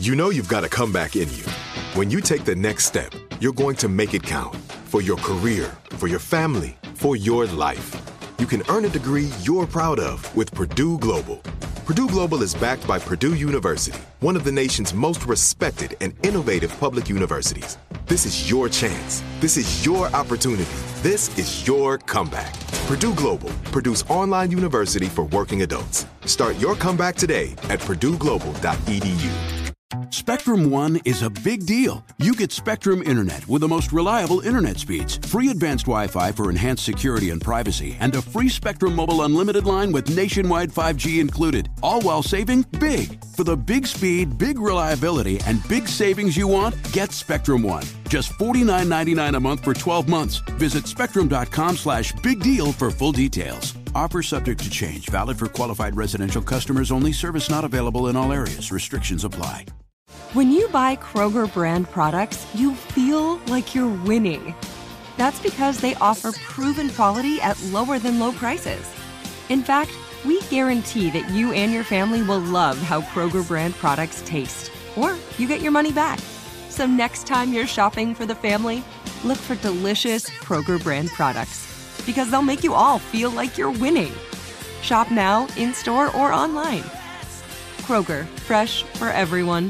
You know you've got a comeback in you. When you take the next step, you're going to make it count. For your career, for your family, for your life. You can earn a degree you're proud of with Purdue Global. Purdue Global is backed by Purdue University, one of the nation's most respected and innovative public universities. This is your chance. This is your opportunity. This is your comeback. Purdue Global, Purdue's online university for working adults. Start your comeback today at purdueglobal.edu. Spectrum One is a big deal. You get Spectrum Internet with the most reliable internet speeds, free advanced Wi-Fi for enhanced security and privacy, and a free Spectrum Mobile Unlimited line with nationwide 5G included, all while saving big. For the big speed, big reliability, and big savings you want, get Spectrum One. Just $49.99 a month for 12 months. Visit spectrum.com/big deal for full details. Offer subject to change. Valid for qualified residential customers only. Service not available in all areas. Restrictions apply. When you buy Kroger brand products, you feel like you're winning. That's because they offer proven quality at lower than low prices. In fact, we guarantee that you and your family will love how Kroger brand products taste, or you get your money back. So next time you're shopping for the family, look for delicious Kroger brand products, because they'll make you all feel like you're winning. Shop now, in-store, or online. Kroger, fresh for everyone.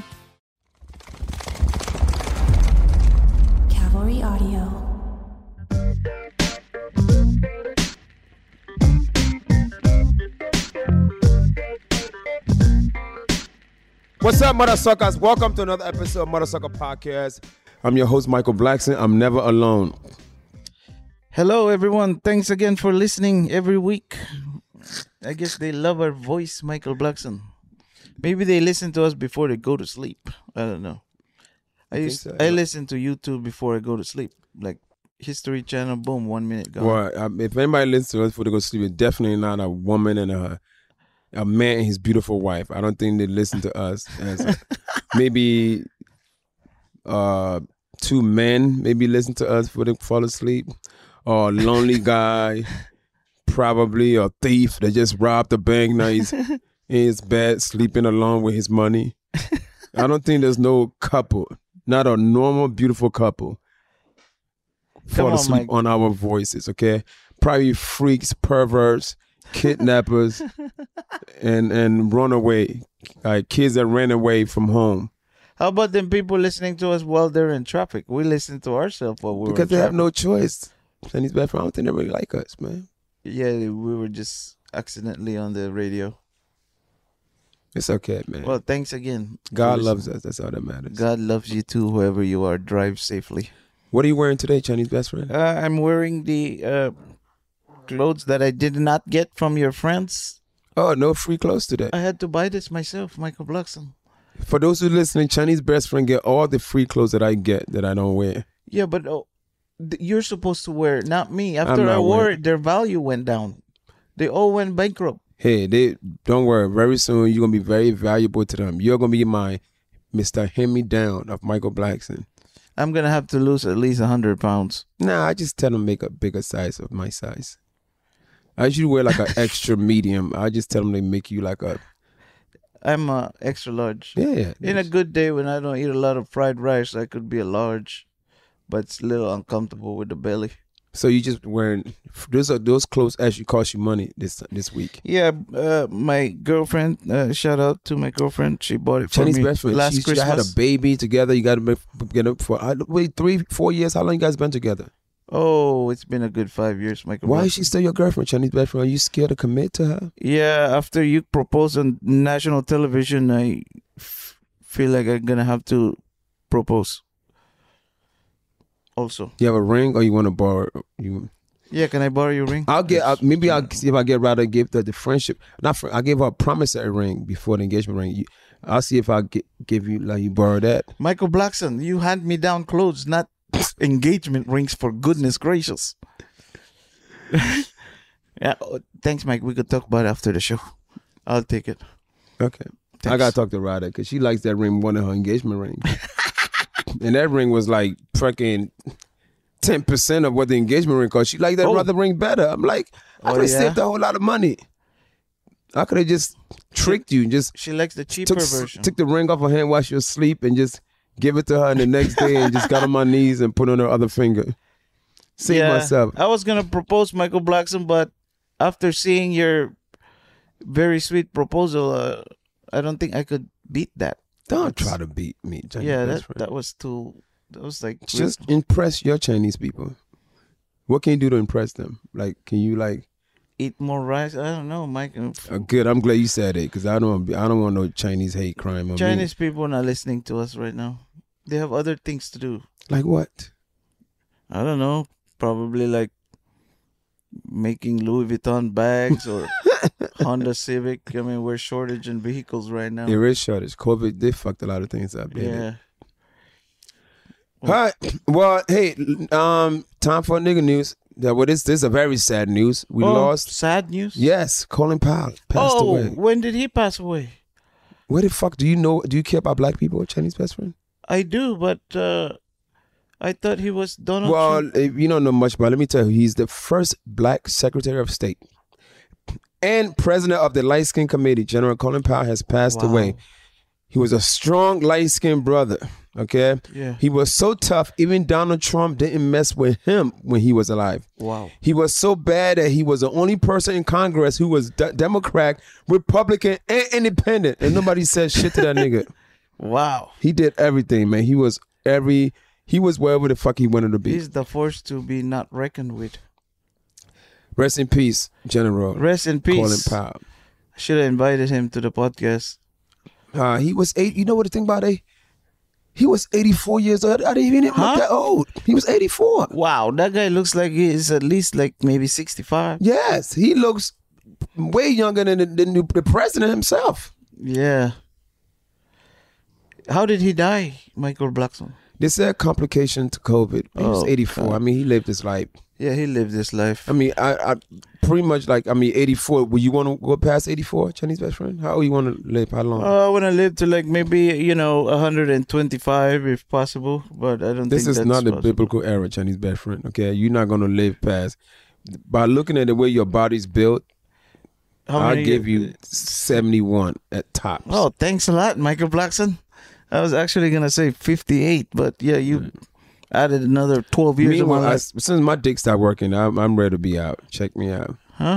Cavalry Audio. What's up, Mother Suckers? Welcome to another episode of Mother Sucker Podcast. I'm your host, Michael Blackson. I'm never alone. Hello, everyone. Thanks again for listening every week. I guess they love our voice, Michael Blackson. Maybe they listen to us before they go to sleep. I don't know. I listen to YouTube before I go to sleep. Like History Channel, boom, 1 minute gone. Well, if anybody listens to us before they go to sleep, it's definitely not a woman and a man and his beautiful wife. I don't think they listen to us. As maybe two men maybe listen to us before they fall asleep. Or a lonely guy, probably a thief that just robbed the bank. Now he's in his bed sleeping alone with his money. I don't think there's no couple, not a normal, beautiful couple, fall asleep on our voices, okay? Probably freaks, perverts, kidnappers, and runaway, like kids that ran away from home. How about them people listening to us while they're in traffic? We listen to ourselves while we're because they have no choice. And his best friend, I don't think they really like us, man. Yeah, we were just accidentally on the radio. It's okay, man. Well, thanks again. God loves us. That's all that matters. God loves you too, whoever you are. Drive safely. What are you wearing today, Chinese best friend? I'm wearing the clothes that I did not get from your friends. Oh, no free clothes today. I had to buy this myself, Michael Blackson. For those who are listening, Chinese best friend get all the free clothes that I get that I don't wear. Yeah, but you're supposed to wear it, not me. After I wore it, their value went down. They all went bankrupt. Hey, don't worry. Very soon, you're going to be very valuable to them. You're going to be my Mr. Hand-Me-Down of Michael Blackson. I'm going to have to lose at least 100 pounds. Nah, I just tell them make a bigger size of my size. I usually wear like an extra medium. I just tell them they make you like a... I'm a extra large. Yeah. In a good day when I don't eat a lot of fried rice, I could be a large. But it's a little uncomfortable with the belly. So you just wearing those clothes actually cost you money this week? Yeah, my girlfriend. Shout out to my girlfriend. She bought it for Chinese me best friend. last Christmas. You had a baby together. You got to get up for 3-4 years. How long you guys been together? Oh, it's been a good 5 years, Michael. Why is she still your girlfriend, Chinese best friend? Are you scared to commit to her? Yeah, after you propose on national television, I feel like I'm gonna have to propose. Also, you have a ring, or you want to borrow? Yeah, can I borrow your ring? I'll see if I get rather give the friendship. I gave her a promissory ring before the engagement ring. I'll see if I give you you borrow that. Michael Blackson, you hand me down clothes, not engagement rings. For goodness gracious. Yeah, thanks, Mike. We could talk about it after the show. I'll take it. Okay. Thanks. I gotta talk to Ryder because she likes that ring more than her engagement ring. And that ring was like fucking 10% of what the engagement ring cost. She liked that other ring better. I'm like, I could have saved a whole lot of money. I could have just tricked you. Just She likes the cheaper version. took the ring off her hand while she was asleep and just give it to her, and the next day and just got on my knees and put on her other finger. Save myself. I was gonna propose Michael Blackson, but after seeing your very sweet proposal, I don't think I could beat that. Don't try to beat me, Chinese Yeah, best friend. that was too. That was like Just impress your Chinese people. What can you do to impress them? Like, can you like? eat more rice. I don't know, Mike. Good. I'm glad you said it because I don't want no Chinese hate crime on me. Chinese people are not listening to us right now. They have other things to do. Like what? I don't know. Probably like making Louis Vuitton bags or Honda Civic. I mean, we're shortage in vehicles right now. There is shortage. COVID did fucked a lot of things up. Yeah. All right. Well, hey, time for nigga news. This is a very sad news. We lost. Sad news? Yes, Colin Powell passed away. When did he pass away? Where the fuck do you know? Do you care about black people, Chinese best friend? I do, but I thought he was Donald Trump. Well, you don't know much about it. Let me tell you, he's the first black Secretary of State and president of the Light Skin Committee. General Colin Powell has passed away. He was a strong light-skinned brother, okay? Yeah. He was so tough, even Donald Trump didn't mess with him when he was alive. Wow. He was so bad that he was the only person in Congress who was Democrat, Republican, and independent. And nobody said shit to that nigga. Wow. He did everything, man. He was wherever the fuck he wanted to be. He's the force to be not reckoned with. Rest in peace, General. Rest in peace. Colin Powell. Should have invited him to the podcast. He was 8. You know what the thing about it? He was 84 years old. I didn't even look that old. He was 84. Wow, that guy looks like he is at least like maybe 65. Yes, he looks way younger than the president himself. Yeah. How did he die, Michael Blackson? They said complication to COVID. He was 84. God. I mean, he lived his life. Yeah, he lived his life. I mean, I pretty much 84. Would you want to go past 84, Chinese best friend? How old you want to live? How long? I want to live to like maybe, 125 if possible, but I don't This think is that's not the possible. biblical era, Chinese best friend. Okay, you're not gonna live past. By looking at the way your body's built, I'll give you 71 at tops. Oh, thanks a lot, Michael Blackson. I was actually going to say 58, but yeah, you added another 12 years of my Meanwhile, life. since my dick stopped working, I'm ready to be out. Check me out. Huh?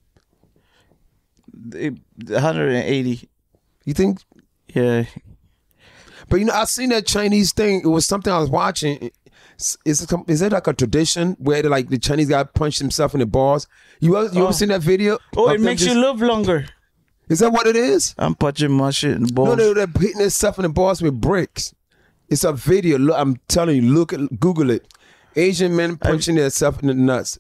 180. You think? Yeah. But I seen that Chinese thing. It was something I was watching. Is it like a tradition where the Chinese guy punched himself in the balls? You ever seen that video? Oh, of it them makes you live longer. Is that what it is? I'm punching my shit in the balls. No, they're hitting themselves in the balls with bricks. It's a video. Look, I'm telling you, Google it. Asian men punching themselves in the nuts.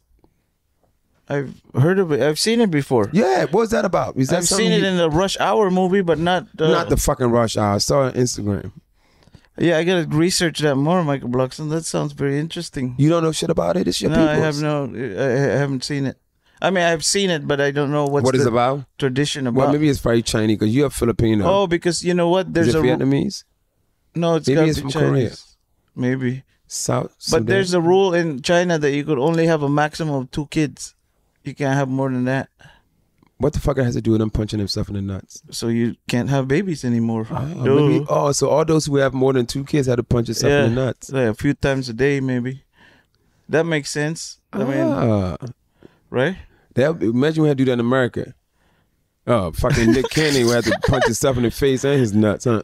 I've heard of it. I've seen it before. Yeah, what's that about? Is that I've seen it in the Rush Hour movie, but not the fucking Rush Hour. I saw it on Instagram. Yeah, I gotta research that more, Michael Blackson. That sounds very interesting. You don't know shit about it? It's your No, people's. I haven't seen it. I mean, I've seen it, but I don't know what it's about. Tradition about. Well, maybe it's probably Chinese because you're Filipino. Oh, because you know what? There's Is it a Vietnamese? No, it's Maybe got it's to be from Chinese. Korea. Maybe. South But Sudan. there's a rule in China that you could only have a maximum of 2 kids. You can't have more than that. What the fuck has to do with them punching themselves in the nuts? So you can't have babies anymore. So all those who have more than 2 kids had to punch themselves in the nuts. Like a few times a day, maybe. That makes sense. I mean, right? Imagine we had to do that in America. Oh, fucking Nick Cannon would have to punch himself in the face and his nuts, huh?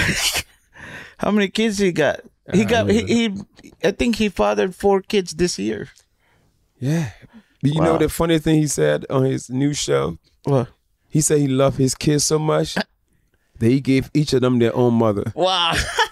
How many kids he got? I think he fathered 4 kids this year. Yeah. You know the funny thing he said on his new show? What? He said he loved his kids so much that he gave each of them their own mother. Wow.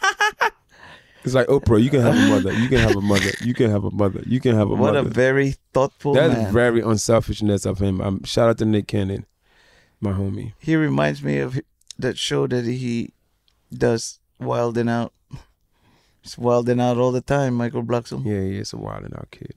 It's like, Oprah, you can have a mother. You can have a mother. You can have a mother. You can have a mother. What a very thoughtful man. That's very unselfishness of him. Shout out to Nick Cannon, my homie. He reminds me of that show that he does, Wildin' Out. He's wilding out all the time, Michael Blackson. Yeah, it's a wilding out kid.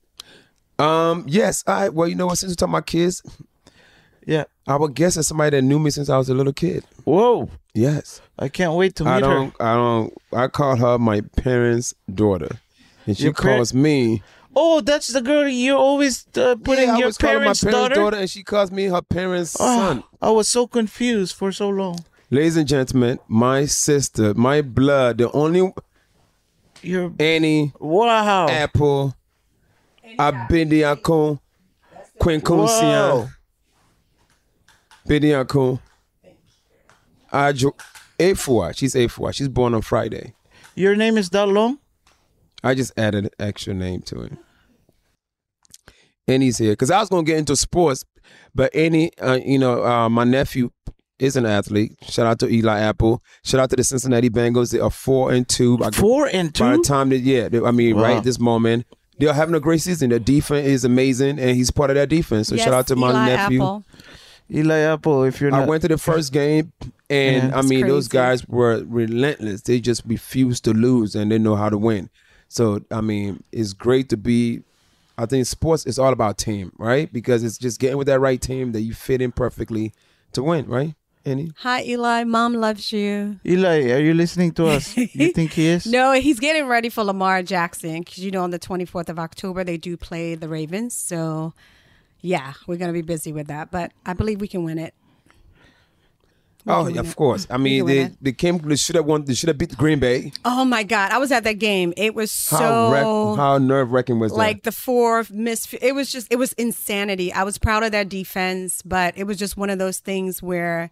Yes. All right. Well, you know what? Since we're talking about kids, yeah, I would guess it's somebody that knew me since I was a little kid. Whoa. Yes. I can't wait to meet her. I call her my parents' daughter. And she Your calls me. Oh, that's the girl you're always putting I your was calling parents' my parents' daughter? and she calls me her parents' Oh, son. I was so confused for so long. Ladies and gentlemen, my sister, my blood, the only You're Annie, wow. Apple, Abidiakon, Quinconcia, Wow. Bidiakon, Ajo, Afua. She's Afua. She's born on Friday. Your name is that long? I just added an extra name to it. Annie's here because I was gonna get into sports, but Annie, my nephew is an athlete. Shout out to Eli Apple. Shout out to the Cincinnati Bengals. They are 4-2. 4-2. By the time Wow. right this moment, they're having a great season. Their defense is amazing, and he's part of that defense. So Yes, shout out to my Eli nephew. Apple. Eli Apple, if you're I not. went to the first game, and Yeah. those crazy. guys were relentless. They just refused to lose, and they know how to win. So it's great to be. I think sports is all about team, right? Because it's just getting with that right team that you fit in perfectly to win, right? Annie? Hi, Eli. Mom loves you. Eli, are you listening to us? You think he is? No, he's getting ready for Lamar Jackson because, on the 24th of October, they do play the Ravens. So, yeah, we're going to be busy with that. But I believe we can win it. We can win Of it. course. We can win it. They should have won. They should have beat Green Bay. Oh, my God. I was at that game. It was so... How nerve-wracking was that? Like the 4 missed... It was insanity. I was proud of their defense, but it was just one of those things where...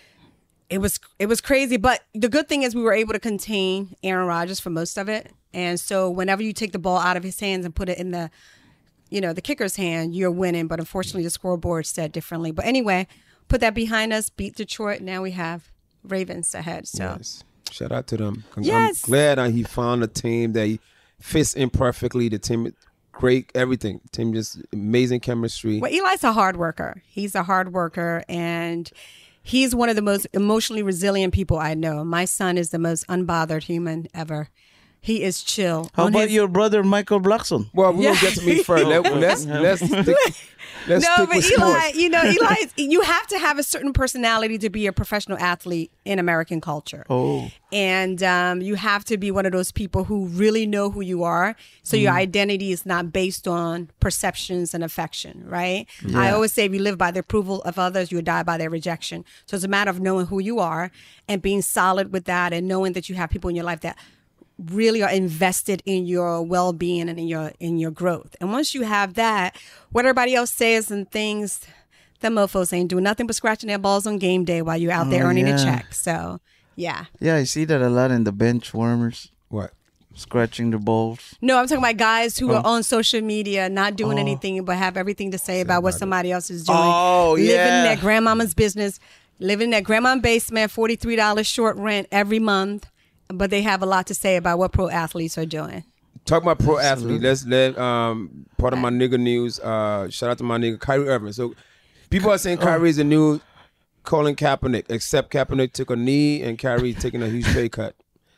It was crazy, but the good thing is we were able to contain Aaron Rodgers for most of it. And so whenever you take the ball out of his hands and put it in the kicker's hand, you're winning. But unfortunately, the scoreboard said differently. But anyway, put that behind us, beat Detroit. Now we have Ravens ahead. So Yes. Shout out to them. Yes. I'm glad that he found a team that he fits in perfectly. The team, great, everything. The team just amazing chemistry. Well, Eli's a hard worker. He's a hard worker, and he's one of the most emotionally resilient people I know. My son is the most unbothered human ever. He is chill. How On about his- your brother, Michael Blackson? Well, we're gonna get to me first. Let's stick. Let's No, stick but with Eli, sports. Eli, you have to have a certain personality to be a professional athlete in American culture. Oh. And you have to be one of those people who really know who you are. So your identity is not based on perceptions and affection, right? I always say if you live by the approval of others, you die by their rejection. So it's a matter of knowing who you are and being solid with that and knowing that you have people in your life that really are invested in your well-being and in your growth. And once you have that, what everybody else says and things, the mofos ain't doing nothing but scratching their balls on game day while you're out there earning a check. So, yeah. Yeah, I see that a lot in the bench warmers, What? scratching the balls. No, I'm talking about guys who are on social media, not doing anything but have everything to say about what somebody else is doing. Oh, living yeah. in their grandmama's business, living in their grandma's basement, $43 short rent every month. But they have a lot to say about what pro athletes are doing. Talk about pro athlete. Let's let part of my nigga news. Shout out to my nigga Kyrie Irving. So people are saying Kyrie is the new Colin Kaepernick, except Kaepernick took a knee and Kyrie taking a huge pay cut.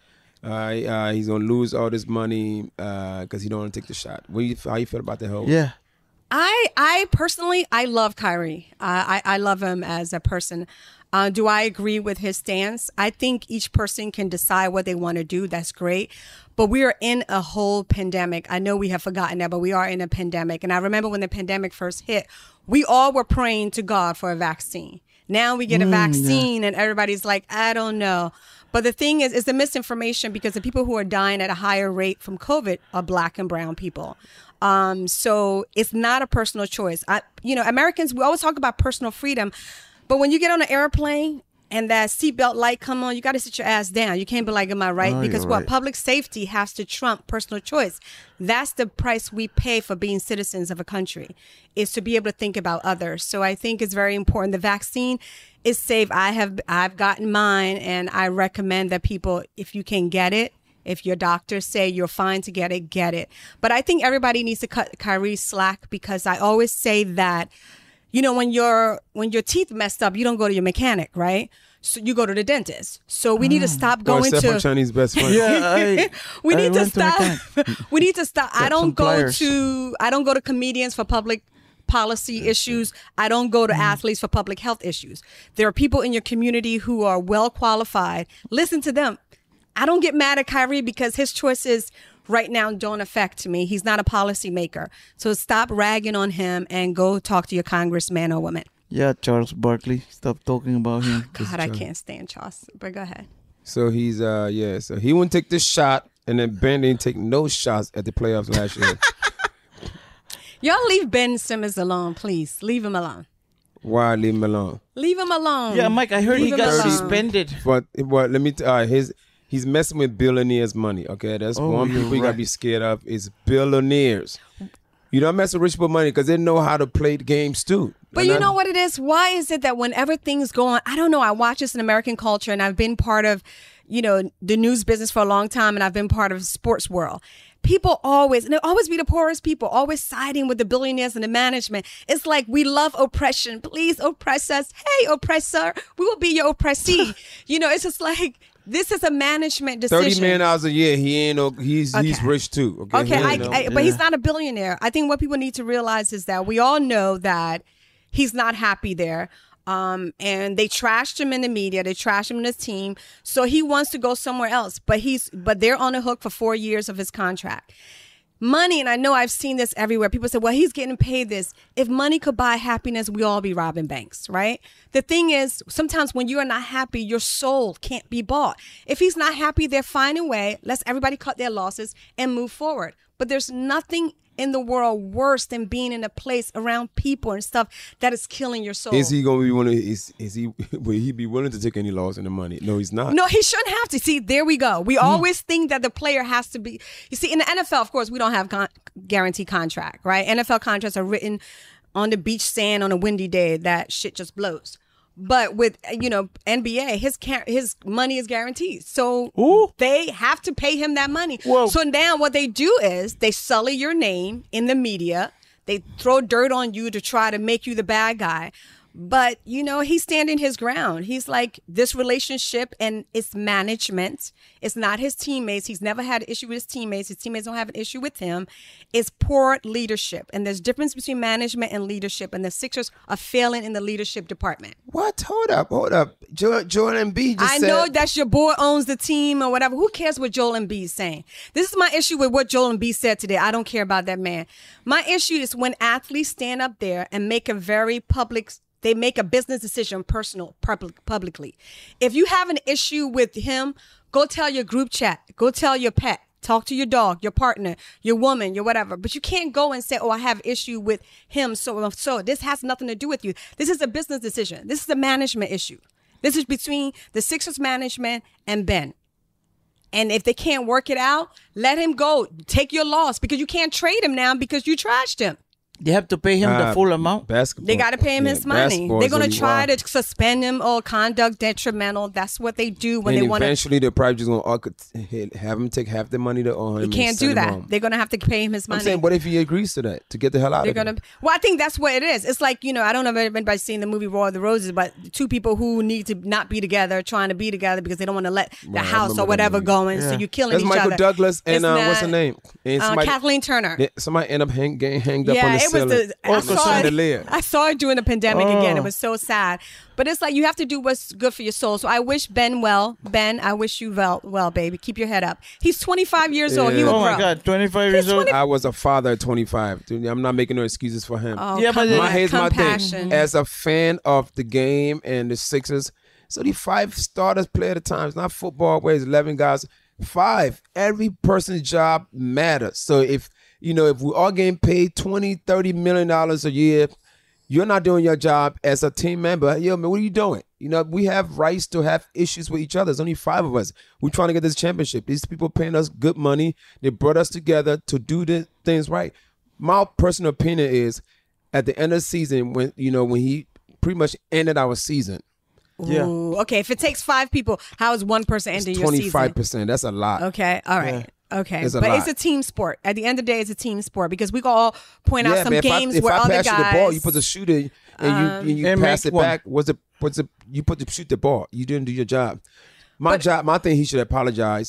He's gonna lose all this money because he don't want to take the shot. How you feel about the whole? Yeah. I personally, I love Kyrie. I love him as a person. Do I agree with his stance? I think each person can decide what they want to do. That's great. But we are in a whole pandemic. I know we have forgotten that, but we are in a pandemic. And I remember when the pandemic first hit, we all were praying to God for a vaccine. Now we get a vaccine and everybody's like, I don't know. But the thing is, it's the misinformation because the people who are dying at a higher rate from COVID are black and brown people. So it's not a personal choice. Americans, we always talk about personal freedom. But when you get on an airplane and that seatbelt light come on, you got to sit your ass down. You can't be like, am I right? Because you're right. Public safety has to trump personal choice. That's the price we pay for being citizens of a country, is to be able to think about others. So I think it's very important. The vaccine is safe. I've gotten mine, and I recommend that people, if you can get it, if your doctors say you're fine to get it, get it. But I think everybody needs to cut Kyrie slack because I always say that, when your teeth messed up, you don't go to your mechanic, right? So you go to the dentist. So we need to stop going except for to. Chinese best friend. Yeah, We I need to went stop. mechanic. We need to stop. I Got some don't go pliers. to comedians for public policy issues. I don't go to athletes for public health issues. There are people in your community who are well qualified. Listen to them. I don't get mad at Kyrie because his choice is right now don't affect me. He's not a policymaker. So stop ragging on him and go talk to your congressman or woman. Yeah, Charles Barkley. Stop talking about him. God, I can't stand Charles. But go ahead. So he's so he wouldn't take this shot, and then Ben didn't take no shots at the playoffs last year. Y'all leave Ben Simmons alone, please. Leave him alone. Why leave him alone? Leave him alone. Yeah, Mike, I heard Leave he him got alone. suspended. But let me he's messing with billionaires' money. Okay, that's one you're people you gotta right. be scared of is billionaires. You don't mess with rich people money because they know how to play the games too. But you know what it is? Why is it that whenever things go on, I don't know, I watch this in American culture and I've been part of, the news business for a long time and I've been part of the sports world. People always, and it always be the poorest people, always siding with the billionaires and the management. It's like we love oppression. Please oppress us. Hey, oppressor, we will be your oppressee. It's just like, this is a management decision. $30 million a year. He ain't no. He's rich too. Okay, But he's not a billionaire. I think what people need to realize is that we all know that he's not happy there. And they trashed him in the media. They trashed him in his team. So he wants to go somewhere else. But they're on the hook for 4 years of his contract. Money, and I know I've seen this everywhere. People say, well, he's getting paid this. If money could buy happiness, we all be robbing banks, right? The thing is, sometimes when you are not happy, your soul can't be bought. If he's not happy, they're finding a way. Let's everybody cut their losses and move forward. But there's nothing in the world worse than being in a place around people and stuff that is killing your soul. Is he gonna be willing? Will he be willing to take any loss in the money? No, he's not. No, he shouldn't have to. See, there we go. We always think that the player has to be. You see, in the NFL, of course, we don't have guarantee contract, right? NFL contracts are written on the beach sand on a windy day that shit just blows. But with NBA, his money is guaranteed, so they have to pay him that money. Whoa. So now what they do is they sully your name in the media. They throw dirt on you to try to make you the bad guy. But, he's standing his ground. He's like, this relationship and its management, it's not his teammates. He's never had an issue with his teammates. His teammates don't have an issue with him. It's poor leadership. And there's difference between management and leadership. And the Sixers are failing in the leadership department. What? Hold up. Joel Embiid just said. I know that your boy owns the team or whatever. Who cares what Joel Embiid is saying? This is my issue with what Joel Embiid said today. I don't care about that man. My issue is when athletes stand up there and make a very public. They make a business decision publicly. If you have an issue with him, go tell your group chat. Go tell your pet. Talk to your dog, your partner, your woman, your whatever. But you can't go and say, I have issue with him. So this has nothing to do with you. This is a business decision. This is a management issue. This is between the Sixers management and Ben. And if they can't work it out, let him go. Take your loss because you can't trade him now because you trashed him. They have to pay him the full amount. Basketball. They got to pay him his money. They're going to try to suspend him or conduct detrimental. That's what they do when they want to. Eventually, they're probably just going to have him take half the money to own him. You can't do that. They're going to have to pay him his money. I'm saying, what if he agrees to that to get the hell out of here? Well, I think that's what it is. It's like, I don't know if anybody's seen the movie War of the Roses, but two people who need to not be together, trying to be together because they don't want to let the house or whatever going. So you're killing That's each Michael other. Douglas and what's her name? And Kathleen Turner. Somebody ended up hanged up on the ceiling. I saw it during the pandemic again. It was so sad. But it's like you have to do what's good for your soul. So I wish Ben well. Ben, I wish you well, baby. Keep your head up. He's 25 years old. He will grow. Oh, my God. 25 years old? I was a father at 25. Dude, I'm not making no excuses for him. Oh, yeah, but here's my thing. As a fan of the game and the Sixers, so these 5 starters play at a time. It's not football where it's 11 guys. 5. Every person's job matters. So if we all getting paid $20-30 million a year, you're not doing your job as a team member. Yo, man, what are you doing? We have rights to have issues with each other. There's only 5 of us. We're trying to get this championship. These people paying us good money. They brought us together to do the things right. My personal opinion is, at the end of the season, when he pretty much ended our season. Yeah. Ooh, okay, if it takes 5 people, how is one person ending your season? 25%. That's a lot. Okay, all right. Yeah. Okay, It's a but lot. it's a team sport. At the end of the day, it's a team sport because we can all point out some man, games if where I other pass guys. you the ball, you put the shooter and you And pass make it one. back. You shoot the ball. You didn't do your job. My thing, he should apologize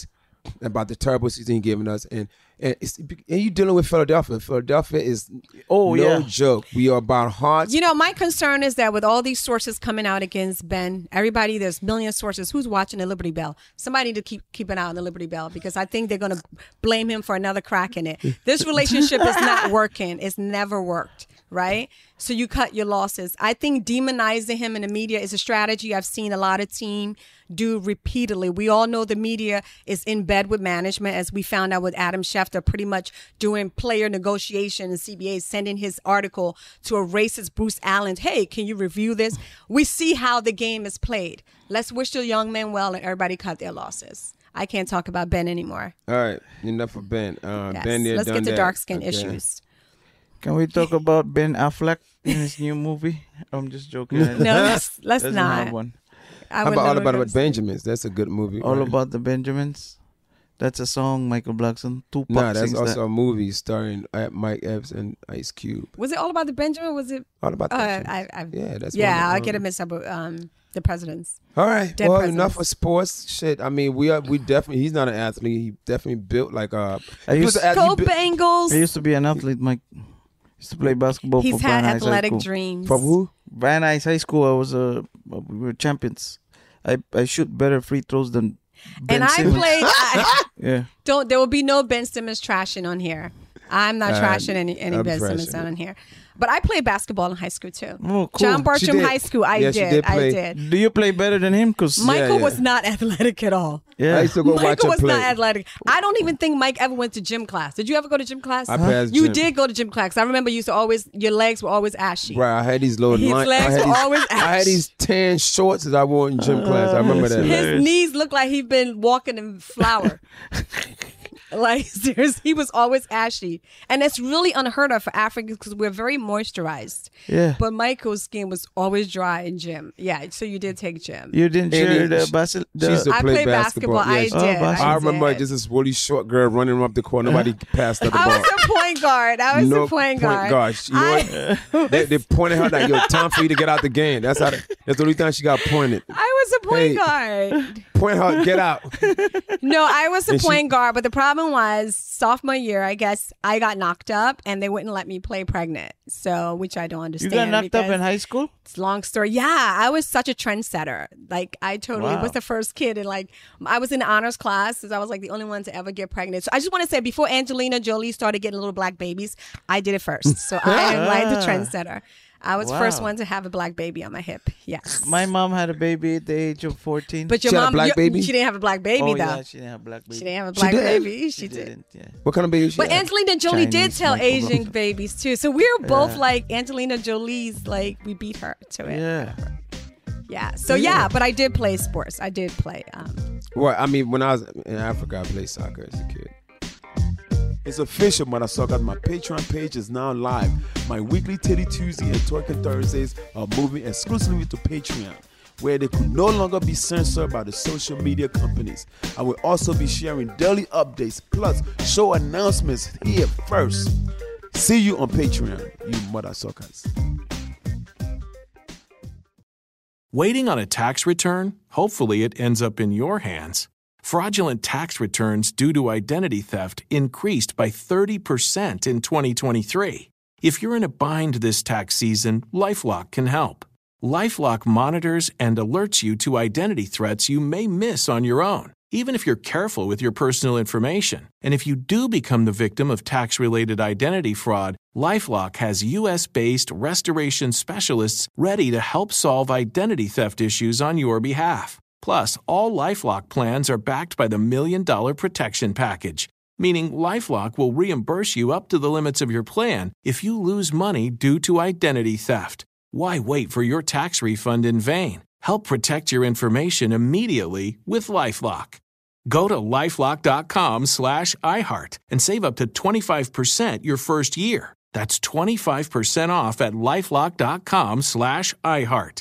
about the terrible season he's giving us, and you dealing with Philadelphia. Philadelphia is no joke. We are about hearts. You know, my concern is that with all these sources coming out against Ben, there's million sources. Who's watching the Liberty Bell? Somebody need to keep an eye on the Liberty Bell, because I think they're going to blame him for another crack in it. This relationship is not working. It's never worked. Right? So you cut your losses. I think demonizing him in the media is a strategy I've seen a lot of teams do repeatedly. We all know the media is in bed with management, as we found out with Adam Schefter, pretty much doing player negotiation, and CBA sending his article to a racist Bruce Allen. Hey, can you review this? We see how the game is played. Let's wish the young men well and everybody cut their losses. I can't talk about Ben anymore. All right, enough of Ben. Yes. Ben there, let's done get to that. dark skin Okay. issues. Can we talk about Ben Affleck in his new movie? I'm just joking. No, let's Doesn't not. have one. I How would about All never About go It see- Benjamins? That's a good movie. All right? About the Benjamins. That's a song, Michael Blackson. Tupac Nah, that's sings also that. a movie starring Mike Epps and Ice Cube. Was it All About the Benjamin? Was it? All About the Benjamins. That's one of I them. get it mixed up with the presidents. All right. Dead Well, presidents. enough of sports. Shit. I mean, we definitely. He's not an athlete. He definitely built like a. I he was used- an athlete. Go Bengals! I used to be an athlete, Mike. Used to play basketball He's for Van had Nuys High athletic School. dreams. From who? Van Nuys High School. I was we were champions. I shoot better free throws than Ben And I Simmons. played. Yeah. There will be no Ben Simmons trashing on here. I'm not trashing any I'm Ben Simmons trashing on here. But I played basketball in high school too. Oh, cool. John She Bartram did. High School. I Yeah, she did I play. did. Do you play better than him? Cause Michael yeah. was not athletic at all. yeah. I used to go watch Michael him was play. not athletic. I don't even think Mike ever went to gym class. Did you ever go to gym class? I passed You gym. did go to gym class. I remember you used to always, your legs were always ashy. Right, I had these little His line- legs I had were these, always I had ashy. these tan shorts that I wore in gym class. I remember that. His knees looked like he'd been walking in flour. Like, seriously, he was always ashy. And it's really unheard of for Africans because we're very moisturized. Yeah. But Michael's skin was always dry in gym. Yeah, so you did take gym. You didn't And share it- the she used to I play played basketball. Yeah, I she- did. basketball. I remember did. just this really short girl running up the court. Nobody passed her the I ball. was a point guard. I was No a point guard. You know what? They pointed her like, yo, time for you to get out the game. That's the only time she got pointed. I was a point Hey. guard. Point her, get out. No, I was a And she- point guard, but the problem was sophomore year, I guess I got knocked up and they wouldn't let me play pregnant. So, which I don't You understand. got knocked up because in high school? it's a long story. Yeah, I was such a trendsetter. Like I totally Wow. was the first kid, and like I was in the honors class, because I was like the only one to ever get pregnant. So I just want to say, before Angelina Jolie started getting little black babies, I did it first. So I am like the trendsetter. I was the first Wow. one to have a black baby on my hip. Yes. My mom had a baby at the age of 14. But your She had a mom, black baby? she didn't have a black baby oh, though. yeah, she didn't have a black baby. She didn't have a black didn't? baby. She did. didn't, yeah. What kind of baby she But had? Angelina Jolie did Chinese tell Michael Asian Jackson. babies too. So we were both like Angelina Jolie's, like we beat her to it. Yeah. Yeah. So yeah, but I did play sports. I did play. Well, I mean, when I was in Africa, I played soccer as a kid. It's official, Mother Suckers. My Patreon page is now live. My weekly Titty Tuesday and Twerking Thursdays are moving exclusively to Patreon, where they could no longer be censored by the social media companies. I will also be sharing daily updates plus show announcements here first. See you on Patreon, you Mother Suckers. Waiting on a tax return? Hopefully it ends up in your hands. Fraudulent tax returns due to identity theft increased by 30% in 2023. If you're in a bind this tax season, LifeLock can help. LifeLock monitors and alerts you to identity threats you may miss on your own, even if you're careful with your personal information. And if you do become the victim of tax-related identity fraud, LifeLock has U.S.-based restoration specialists ready to help solve identity theft issues on your behalf. Plus, all LifeLock plans are backed by the $1 Million Protection Package, meaning LifeLock will reimburse you up to the limits of your plan if you lose money due to identity theft. Why wait for your tax refund in vain? Help protect your information immediately with LifeLock. Go to LifeLock.com/iHeart and save up to 25% your first year. That's 25% off at LifeLock.com/iHeart.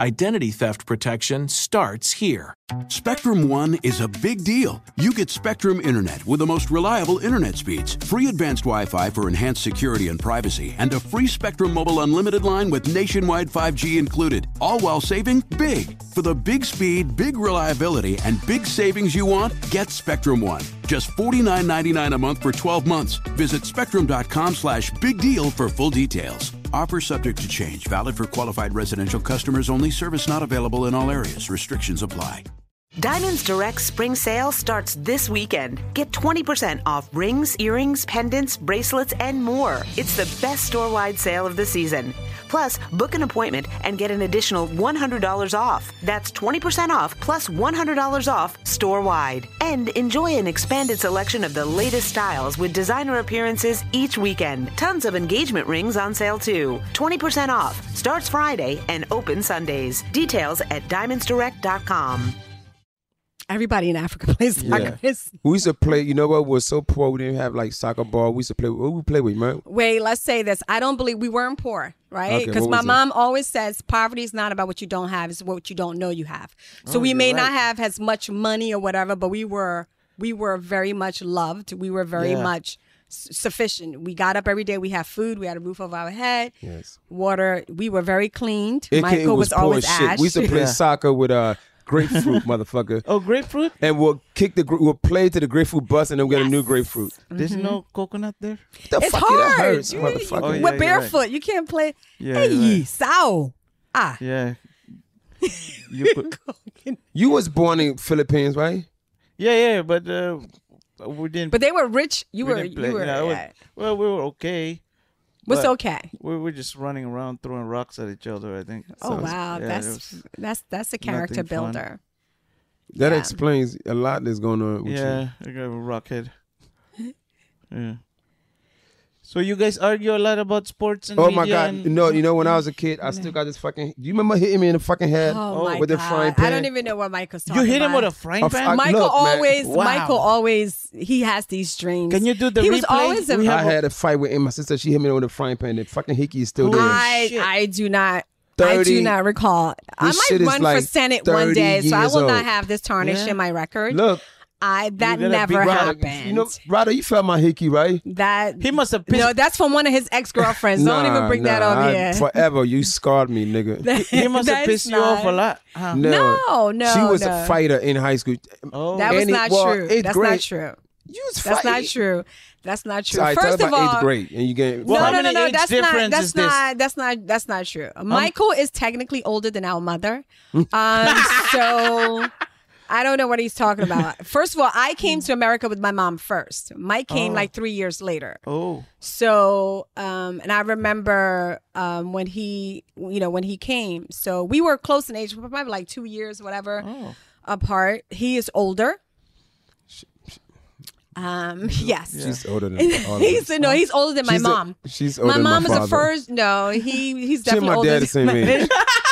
Identity theft protection starts here. Spectrum One is a big deal. You get Spectrum Internet with the most reliable internet speeds, free advanced Wi-Fi for enhanced security and privacy, and a free Spectrum Mobile unlimited line with nationwide 5G included, all while saving big. For the big speed, big reliability, and big savings you want, get Spectrum One. Just $49.99 a month for 12 months. Visit spectrum.com/big deal for full details. Offer subject to change. Valid for qualified residential customers only. Service not available in all areas. Restrictions apply. Diamonds Direct Spring Sale starts this weekend. Get 20% off rings, earrings, pendants, bracelets, and more. It's the best store-wide sale of the season. Plus, book an appointment and get an additional $100 off. That's 20% off plus $100 off store-wide. And enjoy an expanded selection of the latest styles with designer appearances each weekend. Tons of engagement rings on sale too. 20% off. Starts Friday and open Sundays. Details at diamondsdirect.com. Everybody in Africa plays soccer. We used to play, you know what, we're so poor we didn't have like soccer ball. We used to play, what we play with, man? Wait, let's say this. I don't believe we weren't poor, right? Because my mom always says poverty is not about what you don't have, it's what you don't know you have. So we may not have as much money or whatever, but we were very much loved. We were very much sufficient. We got up every day. We had food. We had a roof over our head. Yes. Water. We were very cleaned. Michael was always shit. Ash. We used to play soccer with grapefruit, motherfucker. Oh, grapefruit? And we'll play to the grapefruit bus, and then we'll get a new grapefruit. There's no coconut there? It's hard. That hurts, motherfucker. We're barefoot. Right. You can't play. Yeah, hey, sao. Yeah. You was born in Philippines, right? Yeah, but we didn't. But they were rich. You were. Well, we were okay. What's okay? We were just running around throwing rocks at each other, I think. Oh, wow. That's a character builder. That explains a lot that's going on with you. Yeah, I got a rockhead. Yeah. So you guys argue a lot about sports and media? My God. No, you know, when I was a kid, I still got this fucking... Do you remember hitting me in the fucking head with the frying pan? I don't even know what Michael's talking about. You hit him with a frying pan? Michael always, he has these dreams. Can you do the replay? Was always I had a fight with him. My sister, she hit me with a frying pan. The fucking hickey is still there. I do not... I do not recall. I might run for Senate one day, so I will not have this tarnished in my record. Look. That never happened. You know, Rada, you felt my hickey, right? That he must have pissed. No, that's from one of his ex-girlfriends. Don't even bring that up here. Forever, you scarred me, nigga. He must have pissed you off a lot. Huh? No. She was a fighter in high school. That was not true. That's not true. You was That's not true. That's not true. Sorry, First of all, 8th grade, and you get no. That's not true. Michael is technically older than our mother, so. I don't know what he's talking about. First of all, I came to America with my mom first. Mike came like 3 years later. Oh. So, and I remember when he came. So we were close in age, probably like 2 years, whatever, apart. He is older. Yes. She's older than all of us. He's older than my mom. She's older than my mom is father. the first. No, he's definitely my older. Dad the same age.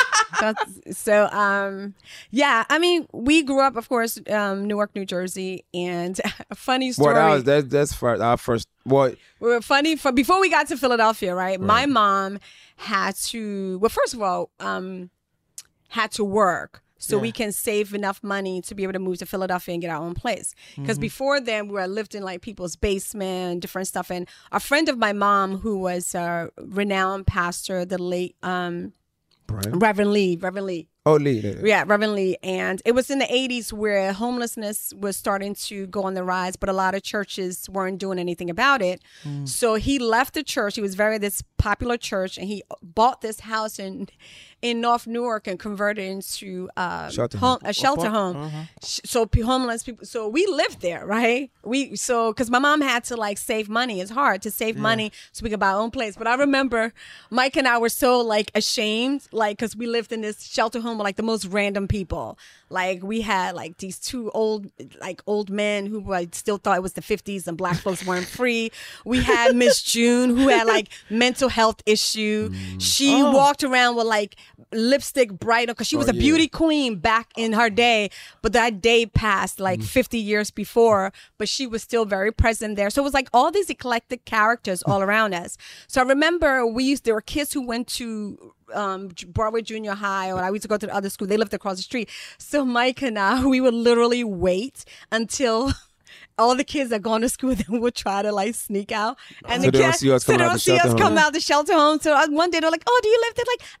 Yeah, I mean, we grew up, of course, Newark, New Jersey, and a funny story. Well, that's our first. What? Funny before we got to Philadelphia, right? My mom had to. Well, first of all, had to work. So we can save enough money to be able to move to Philadelphia and get our own place. Because before then, we lived in like people's basement, different stuff. And a friend of my mom, who was a renowned pastor, the late Reverend Lee. Oh, Lee. Yeah, Reverend Lee. And it was in the 80s where homelessness was starting to go on the rise, but a lot of churches weren't doing anything about it. So he left the church. He was this popular church, and he bought this house in North Newark and converted it into a shelter home. So homeless people. So we lived there, right? Because my mom had to like save money. It's hard to save money so we could buy our own place. But I remember Mike and I were so like ashamed, like because we lived in this shelter home with like the most random people. Like we had like these two old men who still thought it was the 50s and black folks weren't free. We had Miss June who had like mental health issue. She walked around with like lipstick bright because she was a beauty queen back in her day, but that day passed like 50 years before, but she was still very present there. So it was like all these eclectic characters all around us. So I remember there were kids who went to Broadway Junior High, or I used to go to the other school. They lived across the street. So Mike and I, we would literally wait until all the kids that gone to school, then would try to like sneak out, and So the they don't kids see us so coming they out don't the see us shelter come home. out the shelter home. So one day they're like, "Oh, do you live there?" Like,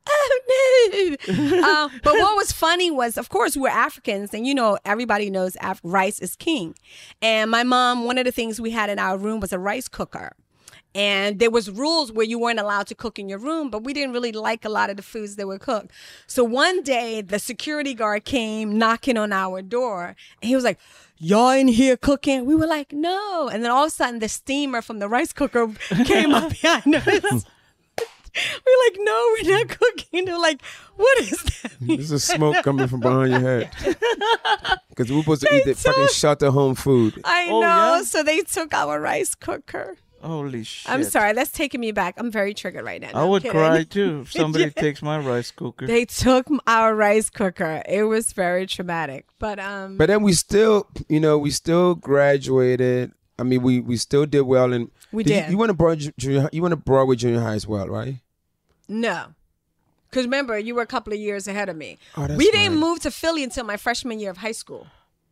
"Oh no." But what was funny was, of course, we're Africans, and everybody knows rice is king. And my mom, one of the things we had in our room was a rice cooker. And there was rules where you weren't allowed to cook in your room, but we didn't really like a lot of the foods that were cooked. So one day the security guard came knocking on our door, and he was like, "Y'all in here cooking?" We were like, "No." And then all of a sudden the steamer from the rice cooker came up behind us. We're like, "No, we're not cooking." They're like, "What is that?" There's a smoke coming from behind your head. Because we're supposed to eat the fucking shelter home food. I know. yeah? So they took our rice cooker. Holy shit. I'm sorry. That's taking me back. I'm very triggered right now. No, I I'm would kidding. cry too if somebody takes my rice cooker. They took our rice cooker. It was very traumatic. But then we still, we still graduated. I mean, we still did well. And We did. You went to Broadway Junior High as well, right? no. Because remember, you were a couple of years ahead of me. Oh, that's We didn't right. move to Philly until my freshman year of high school.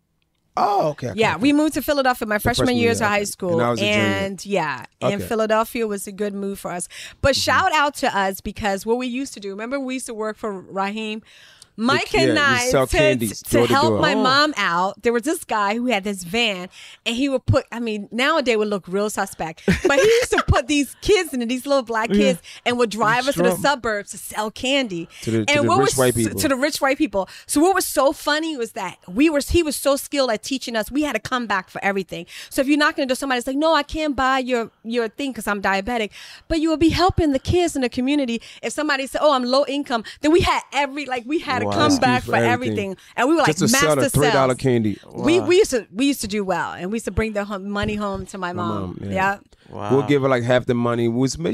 Oh, okay. Yeah, we moved to Philadelphia my freshman freshman years year, of high okay. school. And I was a junior. And Okay. Philadelphia was a good move for us. But shout out to us, because what we used to do, remember we used to work for Raheem? Mike and we I, sell candies to door to help door. my mom out, there was this guy who had this van, and he would put, nowadays would look real suspect, but he used to put these kids in it, these little black kids, and would drive us to the suburbs to sell candy. To the And what rich was white people. To the rich white people. So what was so funny was that he was so skilled at teaching us, we had to come back for everything. So if you're not going to do, somebody's like, "No, I can't buy your thing because I'm diabetic," but you will be helping the kids in the community. If somebody said, "Oh, I'm low income," then we had to come back for everything, and we were like Just to sell master the $3 sales. candy. We used to do well, and we used to bring the money home to my mom. mom, yeah. Yeah. Wow. We'll give her like half the money.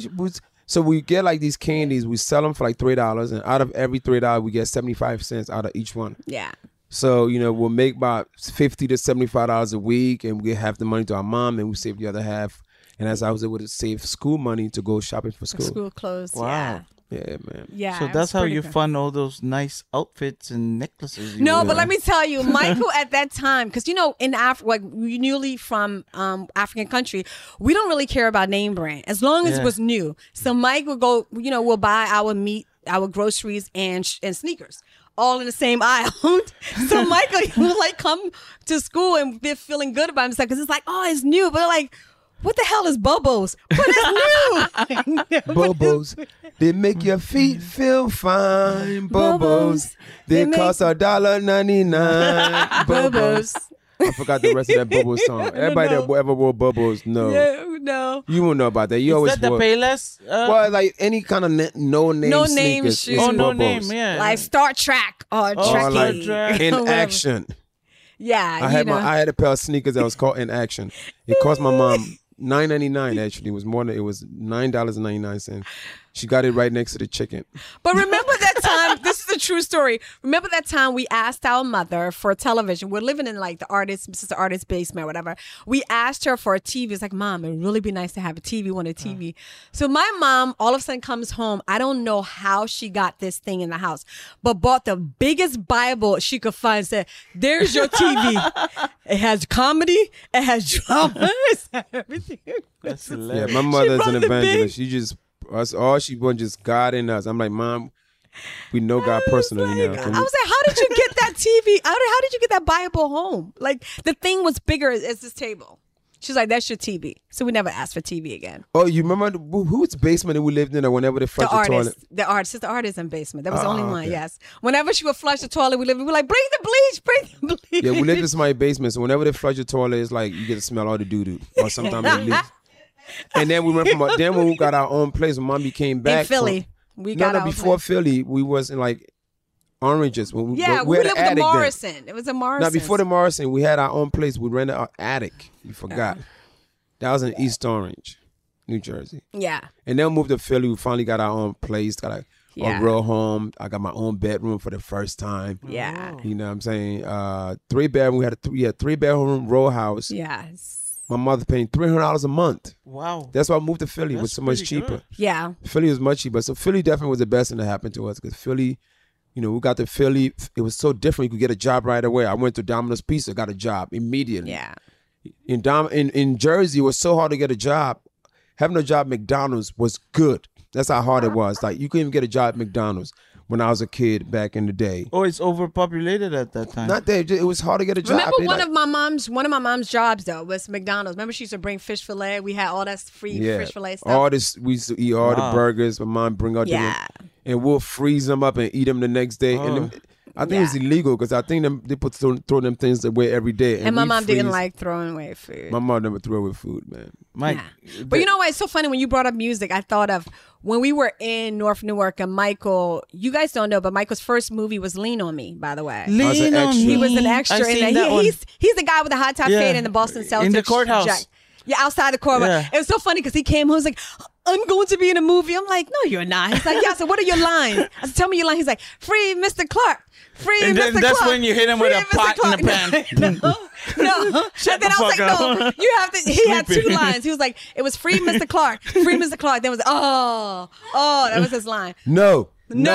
So we get like these candies. We sell them for like $3, and out of every $3, we get 75 cents out of each one. Yeah. So we'll make about $50 to $75 a week, and we have the money to our mom, and we save the other half. And as I was able to save school money to go shopping for school. School clothes. Wow. Yeah, man. Yeah. So it that's was how pretty you good. fund all those nice outfits and necklaces. No, wear. but let me tell you, Michael at that time, because in Africa, like we newly from African country, we don't really care about name brand as long as it was new. So Mike would go, we'll buy our meat, our groceries, and sneakers. All in the same aisle. So Michael would like come to school and be feeling good about himself because it's like, "Oh, it's new," but like, what the hell is Bobos? What is new? Bobos, they make your feet feel fine. Bobos, they cost $1.99. Bobos. I forgot the rest of that Bobos song. Everybody that ever wore Bobos know. Yeah, no. You won't know about that. You Is always that the wore. Payless? Well, like any kind of no-name No-name sneakers. shoes. It's Oh, no Bobos. name, yeah. Like Star Trek or Or Trekkie. like Trek. in Whatever. action. Yeah, I had a pair of sneakers that was called In Action. It cost my mom $9.99. Actually, it was $9.99. She got it right next to the chicken. But remember that time, this is a true story. Remember that time we asked our mother for a television. We're living in like the sister artist's basement or whatever. We asked her for a TV. It's like, "Mom, it'd really be nice to have a TV, want a TV." So my mom all of a sudden comes home. I don't know how she got this thing in the house, but bought the biggest Bible she could find and said, "There's your TV. It has comedy. It has drama. It has everything." That's Yeah, hilarious. my mother's brought an the evangelist. She just all she wants just God in us. I'm like, "Mom, we know God personally now." I was like, "How did you get that TV? How did you get that Bible home? Like the thing was bigger as this table." She's like, "That's your TV." So we never asked for TV again. Oh, you remember whose basement we lived in, or whenever they flushed the toilet? The artist in basement. There was only one. okay. Yes. Whenever she would flush the toilet, we were like, "Bring the bleach, bring the bleach." Yeah, we lived in somebody's basement, so whenever they flush the toilet, it's like you get to smell all the doo doo, or sometimes they leave. And then we went from then when we got our own place, when Mommy came back in Philly. We got our before place. Philly, we was in like Oranges. When we Yeah, had we an lived in attic then. Morrison. It was a Morrison. Now before the Morrison, we had our own place. We rented our attic. You forgot. That was in East Orange, New Jersey. Yeah. And then we moved to Philly. We finally got our own place. Got a real home. I got my own bedroom for the first time. Yeah. You know what I'm saying? 3 bedroom. We had a 3-bedroom row house. Yes. My mother paying $300 a month. Wow. That's why I moved to Philly. It was That's so much pretty cheaper. good. Yeah. Philly was much cheaper. So Philly definitely was the best thing that happened to us because Philly, we got to Philly. It was so different. You could get a job right away. I went to Domino's Pizza, got a job immediately. Yeah. In Jersey, it was so hard to get a job. Having a job at McDonald's was good. That's how hard it was. Like you couldn't even get a job at McDonald's when I was a kid back in the day. Oh, it's overpopulated at that time. Not that it was hard to get a job. Remember one of my mom's jobs though was McDonald's. Remember she used to bring fish fillet. We had all that free fish fillet stuff. All this we used to eat all the burgers. My mom bring out and we'll freeze them up and eat them the next day. And I think it's illegal because I think they throw them things away every day. And my mom didn't like throwing away food. My mom never threw away food, man. Mike, but you know what? It's so funny when you brought up music. I thought of when we were in North Newark and Michael. You guys don't know, but Michael's first movie was Lean on Me. By the way, Lean on Me. He was an extra in that. He's the guy with the high top fade in the Boston Celtics in the courthouse. Yeah, outside the courthouse. Yeah. It was so funny because he came home. He was like, I'm going to be in a movie. I'm like, no, you're not. He's like, yeah. So what are your lines? I said, tell me your lines. He's like, free Mr. Clark. Free and Mr. then that's Clark. when you hit him with a pot in the pan. No. Shut and then the I was fuck like, up. no, you have to. He had 2 lines. He was like, it was free Mr. Clark. Free Mr. Clark. Then it was, that was his line. No.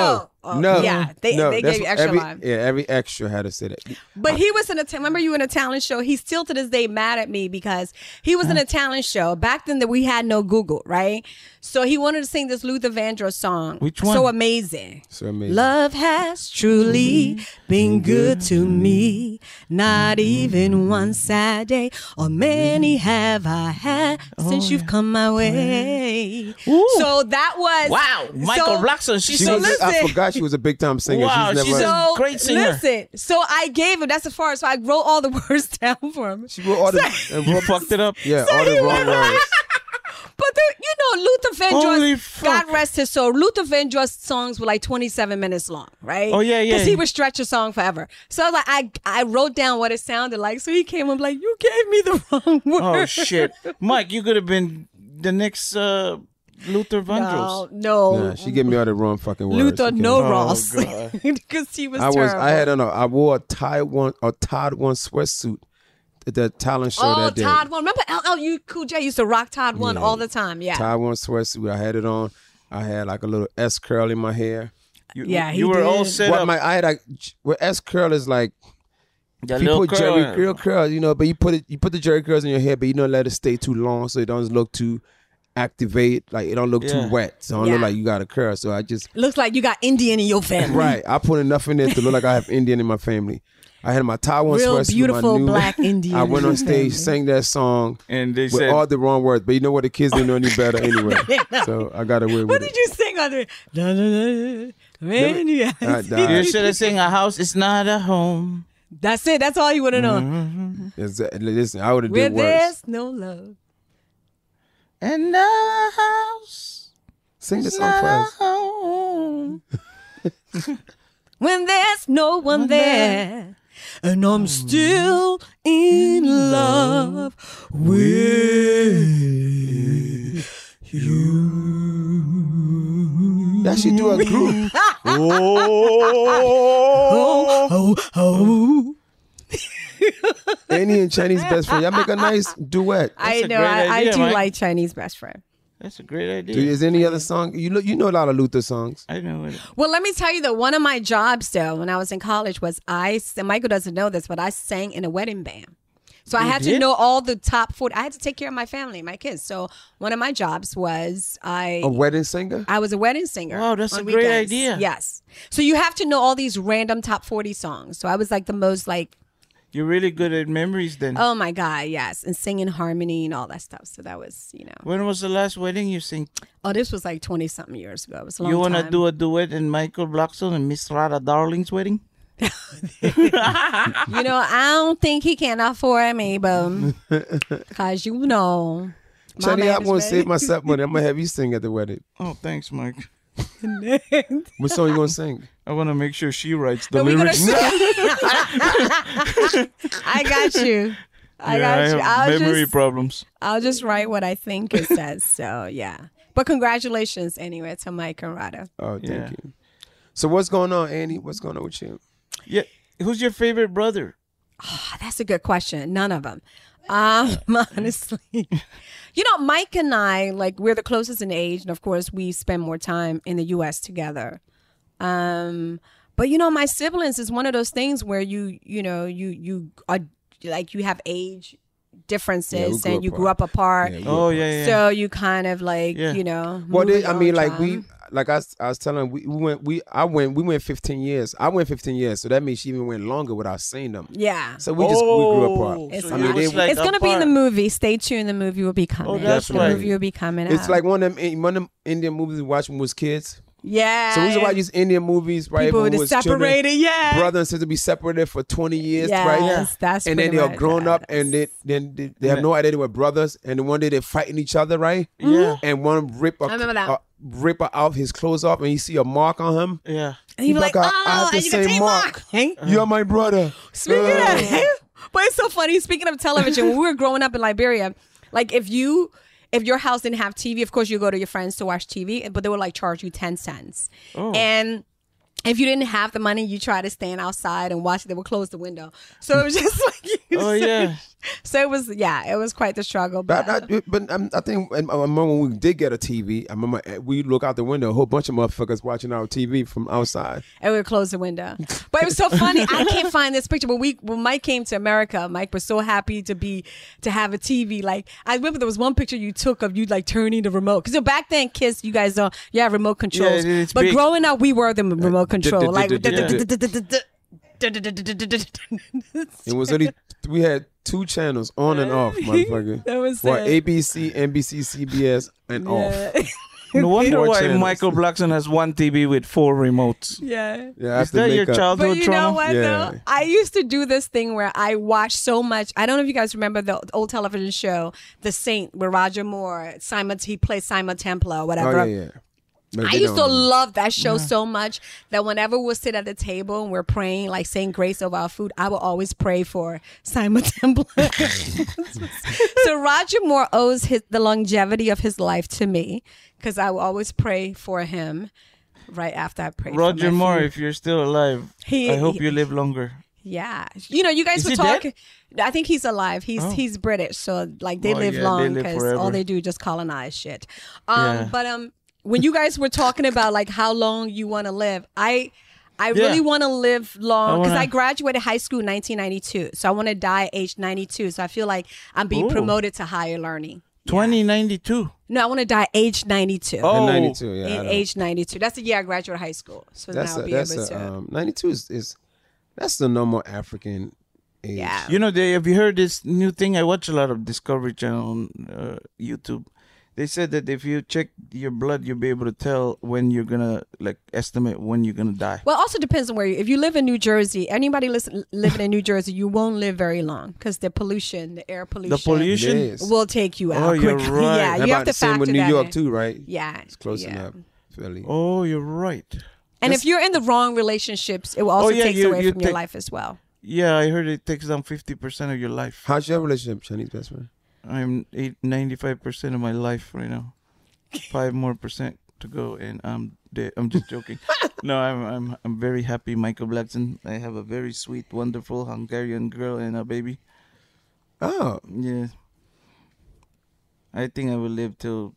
Yeah, they gave you extra line. Yeah, every extra had to say that. But he was in remember you in a talent show? He's still to this day mad at me because he was in a talent show. Back then that we had no Google, right? So he wanted to sing this Luther Vandross song. Which one? So amazing. So amazing. Love has truly been good to me. Not even one sad day or many have I had since you've come my way. So that was Michael Blackson. I forgot she was a big time singer. Wow, she's a great singer. Listen, so I gave him, that's as far as, so I wrote all the words down for him. She wrote all the, You fucked it up. Yeah, all the wrong words. But Luther Vandross, God rest his soul, Luther Vandross songs were like 27 minutes long, right? Oh, yeah. Because he would stretch a song forever. So I was like, I wrote down what it sounded like. So he came up like, you gave me the wrong word. Oh, shit. Mike, you could have been the next Luther Vandross. No. Nah, she gave me all the wrong fucking words. Luther Ross. God. Because he was terrible. I wore a Todd One sweatsuit at the talent show that day. Todd One. Remember LL Cool J used to rock Todd One all the time. Yeah. Todd One sweatsuit. I had it on. I had like a little S curl in my hair. You were all set up. I had S curl is like that you little put Jerry curls, but you put the Jerry curls in your hair, but you don't let it stay too long so it don't look too activate, like it don't look too wet, so it don't look like you got a curl. So I just looks like you got Indian in your family. Right, I put enough in there to look like I have Indian in my family. I had my Taiwan real sweatsuit, beautiful black Indian. I went on stage, sang that song, and they with said all the wrong words. But you know what? The kids didn't know any better anyway. So I got away with it. What did you sing on there? You should have sang "A House Is Not a Home." That's it. That's all you would have known. Mm-hmm. Listen, I would have did worse. Where there's no love. And the house. Sing the song for us. When there's no one there, and I'm still in love with you. That should do a group. Annie and Chinese best friend. Y'all make a nice duet. I know. I do like Chinese best friend. That's a great idea. Is any other song? You know a lot of Luther songs. I know it. Well, let me tell you though, one of my jobs though, when I was in college was and Michael doesn't know this, but I sang in a wedding band. So I had to know all the top 40. I had to take care of my family, my kids. So one of my jobs was a wedding singer? I was a wedding singer. Wow, that's a great idea. Yes. So you have to know all these random top 40 songs. So I was like the most like. You're really good at memories then. Oh my God, yes. And singing harmony and all that stuff. So that was, When was the last wedding you sang? Oh, this was like 20-something years ago. It was a long time. You want to do a duet in Michael Blackson and Miss Rada Darling's wedding? I don't think he can afford me, but because Chenny, I want to save myself money. I'm going to have you sing at the wedding. Oh, thanks, Mike. What song you going to sing? I want to make sure she writes the lyrics. I got you. I have memory problems. I'll just write what I think it says. So, yeah. But congratulations anyway to Mike and Rada. Oh, thank you. So what's going on, Annie? What's going on with you? Yeah. Who's your favorite brother? Oh, that's a good question. None of them. Honestly, Mike and I, like, we're the closest in age, and of course, we spend more time in the U.S. together. But my siblings is one of those things where you are like, you have age differences and you grew up apart. So you kind of like Well, I mean, like I was telling, we went 15 years. I went 15 years, so that means she even went longer without seeing them. Yeah. So we grew apart. It's gonna be in the movie. Stay tuned. The movie will be coming. The movie will be coming out. It's like one of them Indian movies we watched when we was kids. Yeah. So we used to watch these Indian movies, right? People were separated, brother and sister be separated for 20 years, yes, right? Yes, that's and then they are grown up, and they have no idea they were brothers, and then one day they're fighting each other, right? Yeah. And one rip off his clothes off, and you see a mark on him. Yeah. And you're like, I have the same mark. You're my brother. Speaking of that, but it's so funny. Speaking of television, when we were growing up in Liberia, like if your house didn't have TV, of course you go to your friends to watch TV, but they would like charge you 10 cents. Oh. And if you didn't have the money, you try to stand outside and watch it. They would close the window. So it was just like, So it was quite the struggle. But I think I remember when we did get a TV, I remember we look out the window, a whole bunch of motherfuckers watching our TV from outside. And we would close the window. But it was so funny. I can't find this picture. But when Mike came to America, Mike was so happy to have a TV. Like, I remember there was one picture you took of you like turning the remote. Because back then, kids, you guys don't, you have remote controls. Yeah, but big. Growing up, we were the remote control. Like, it was only, we had 2 channels on and off, motherfucker. That was it. ABC, NBC, CBS, and off. No wonder why Michael Blackson has one TV with 4 remotes. Yeah. Is that your childhood But you trauma? know what, though? I used to do this thing where I watched so much. I don't know if you guys remember the old television show, The Saint, with Roger Moore. He played Simon Templar or whatever. Oh, yeah. I used to love that show so much that whenever we sit at the table and we're praying, like saying grace over our food, I will always pray for Simon Templar. So Roger Moore owes the longevity of his life to me, because I will always pray for him right after I pray for Roger Moore, food. if you're still alive, I hope you live longer. Yeah. You guys were talking. I think he's alive. He's British, so like they live long because all they do is just colonize shit. But when you guys were talking about like how long you want to live, I really want to live long because I graduated high school in 1992. So I want to die at age 92. So I feel like I'm being promoted to higher learning. 2092. No, I want to die age 92. Oh, 92, yeah. Age 92. That's the year I graduated high school. So now I'll be able to. 92 is that's the normal African age. Yeah. Have you heard this new thing? I watch a lot of Discovery Channel on YouTube. They said that if you check your blood, you'll be able to tell when you're going to, like, estimate when you're going to die. Well, it also depends on where if you live in New Jersey, anybody living in New Jersey, you won't live very long because the pollution, the air pollution. The pollution? Will take you out. Oh, you're quickly. right. Yeah, you have to factor with that New York, in. too, right? Yeah. It's close enough. Philly. Oh, you're right. And if you're in the wrong relationships, it will also take away from your life as well. Yeah, I heard it takes down 50% of your life. How's your relationship, Chinese best friend? I'm 95% of my life right now. 5% more to go, and I'm dead. I'm just joking. No, I'm very happy, Michael Blackson. I have a very sweet, wonderful Hungarian girl and a baby. Oh, yeah. I think I will live till.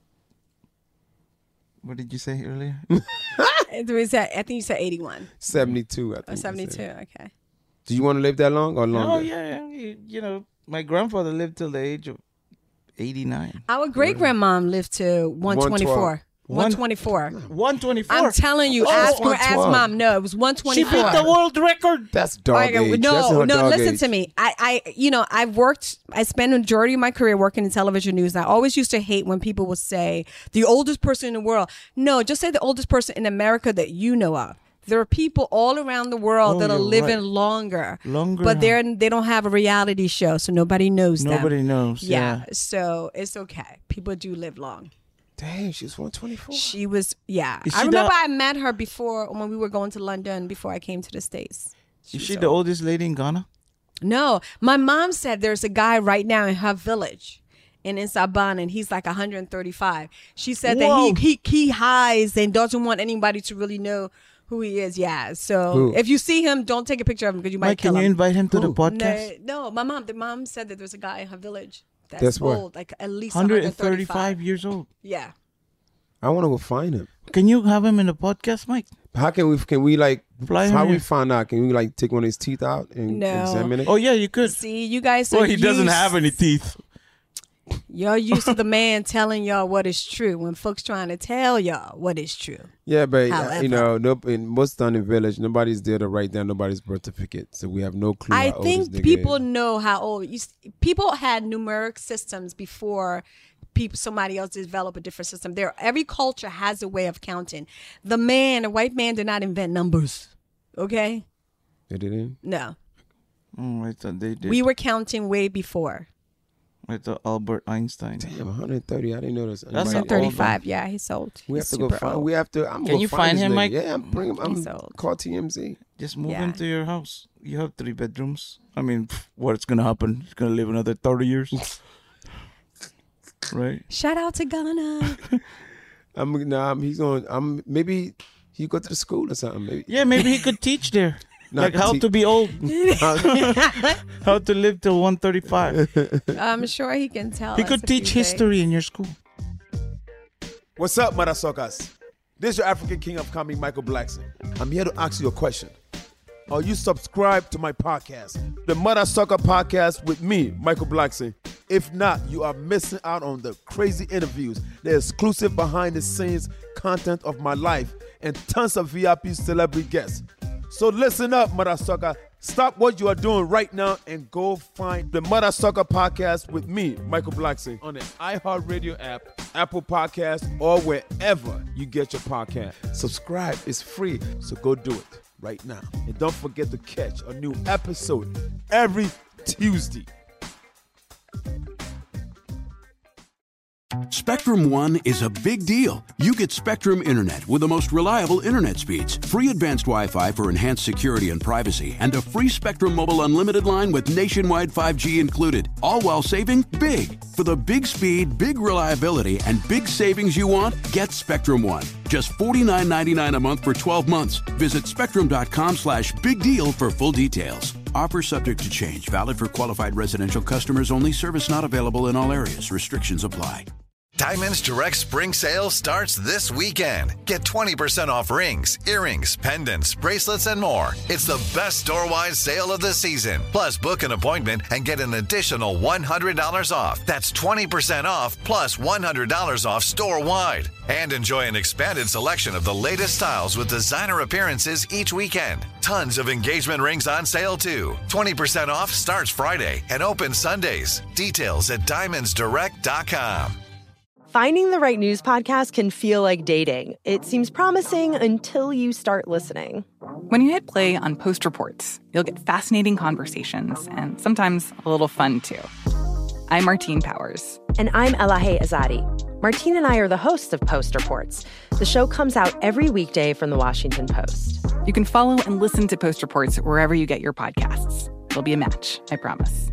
What did you say earlier? I think you said 81. 72. I think. Oh, 72. Okay. Do you want to live that long or longer? Oh yeah. My grandfather lived till the age of 89. Our great grandmom lived to 124. 124. 124. I'm telling you, ask mom. No, it was 124. She beat the world record. That's dog age. No, listen to me. I've worked. I spent a majority of my career working in television news. And I always used to hate when people would say the oldest person in the world. No, just say the oldest person in America that you know of. There are people all around the world that are living longer, but they don't have a reality show, so nobody knows them. Nobody knows. Yeah, so it's okay. People do live long. Dang, she was 124. She was, yeah. I remember I met her before when we were going to London before I came to the States. Is she the oldest lady in Ghana? No, my mom said there's a guy right now in her village. In Saban, and he's like 135. She said that he hides and doesn't want anybody to really know who he is. Yeah. So Who? if you see him, don't take a picture of him because you might Mike, kill can you him. invite him to the podcast? No, my mom. The mom said that there's a guy in her village that's That's what? old, like at least 135 years old. Yeah. I want to go find him. Can you have him in the podcast, Mike? How can we like Fly him how we here. find out? Can we like take one of his teeth out and No. examine it? Oh yeah, you could. See, you guys. Well, are he doesn't used- have any teeth. Y'all used to the man telling y'all what is true when folks trying to tell y'all what is true. Yeah, but However. you know, in most town and village, nobody's there to write down nobody's birth certificate, so we have no clue. I how old think this nigga people is. know how old. People had numeric systems before somebody else developed a different system. Every culture has a way of counting. A white man did not invent numbers. Okay? They didn't. No. I thought they did. We were counting way before. I thought Albert Einstein. Damn, 130. I didn't know this. That's Anybody- an old 35. Yeah, he's old. We have He's to go super find. old. We have to. I'm Can gonna you find this him, nigga. Mike? Yeah, I'm bringing. I'm He's old. call TMZ. Just move Yeah. him to your house. You have 3 bedrooms. I mean, what's gonna happen? He's gonna live another 30 years, right? Shout out to Ghana. He's going. Maybe he go to the school or something. Maybe. Yeah, maybe he could teach there, Not like how te- to be old, how to live till 135. I'm sure he can tell He us could a teach few history in your school. What's up, Mother Suckers? This is your African King of Comedy, Michael Blackson. I'm here to ask you a question. Are you subscribed to my podcast, the Mother Sucker Podcast with me, Michael Blackson? If not, you are missing out on the crazy interviews, the exclusive behind-the-scenes content of my life, and tons of VIP celebrity guests. So listen up, Mother Sucker. Stop what you are doing right now and go find the Mother Sucker Podcast with me, Michael Blackson, on the iHeartRadio app, Apple Podcasts, or wherever you get your podcast. Subscribe. It's free, so go do it right now. And don't forget to catch a new episode every Tuesday. Spectrum One is a big deal. You get Spectrum Internet with the most reliable internet speeds, free advanced Wi-Fi for enhanced security and privacy, and a free Spectrum Mobile Unlimited line with nationwide 5G included, all while saving big. For the big speed, big reliability, and big savings you want, get Spectrum One. Just $49.99 a month for 12 months. Visit spectrum.com/big deal for full details. Offer subject to change. Valid for qualified residential customers only. Service not available in all areas. Restrictions apply. Diamonds Direct Spring Sale starts this weekend. Get 20% off rings, earrings, pendants, bracelets, and more. It's the best store-wide sale of the season. Plus, book an appointment and get an additional $100 off. That's 20% off plus $100 off store-wide. And enjoy an expanded selection of the latest styles with designer appearances each weekend. Tons of engagement rings on sale, too. 20% off starts Friday and opens Sundays. Details at diamondsdirect.com. Finding the right news podcast can feel like dating. It seems promising until you start listening. When you hit play on Post Reports, you'll get fascinating conversations and sometimes a little fun, too. I'm Martine Powers. And I'm Elahe Azadi. Martine and I are the hosts of Post Reports. The show comes out every weekday from the Washington Post. You can follow and listen to Post Reports wherever you get your podcasts. It'll be a match, I promise.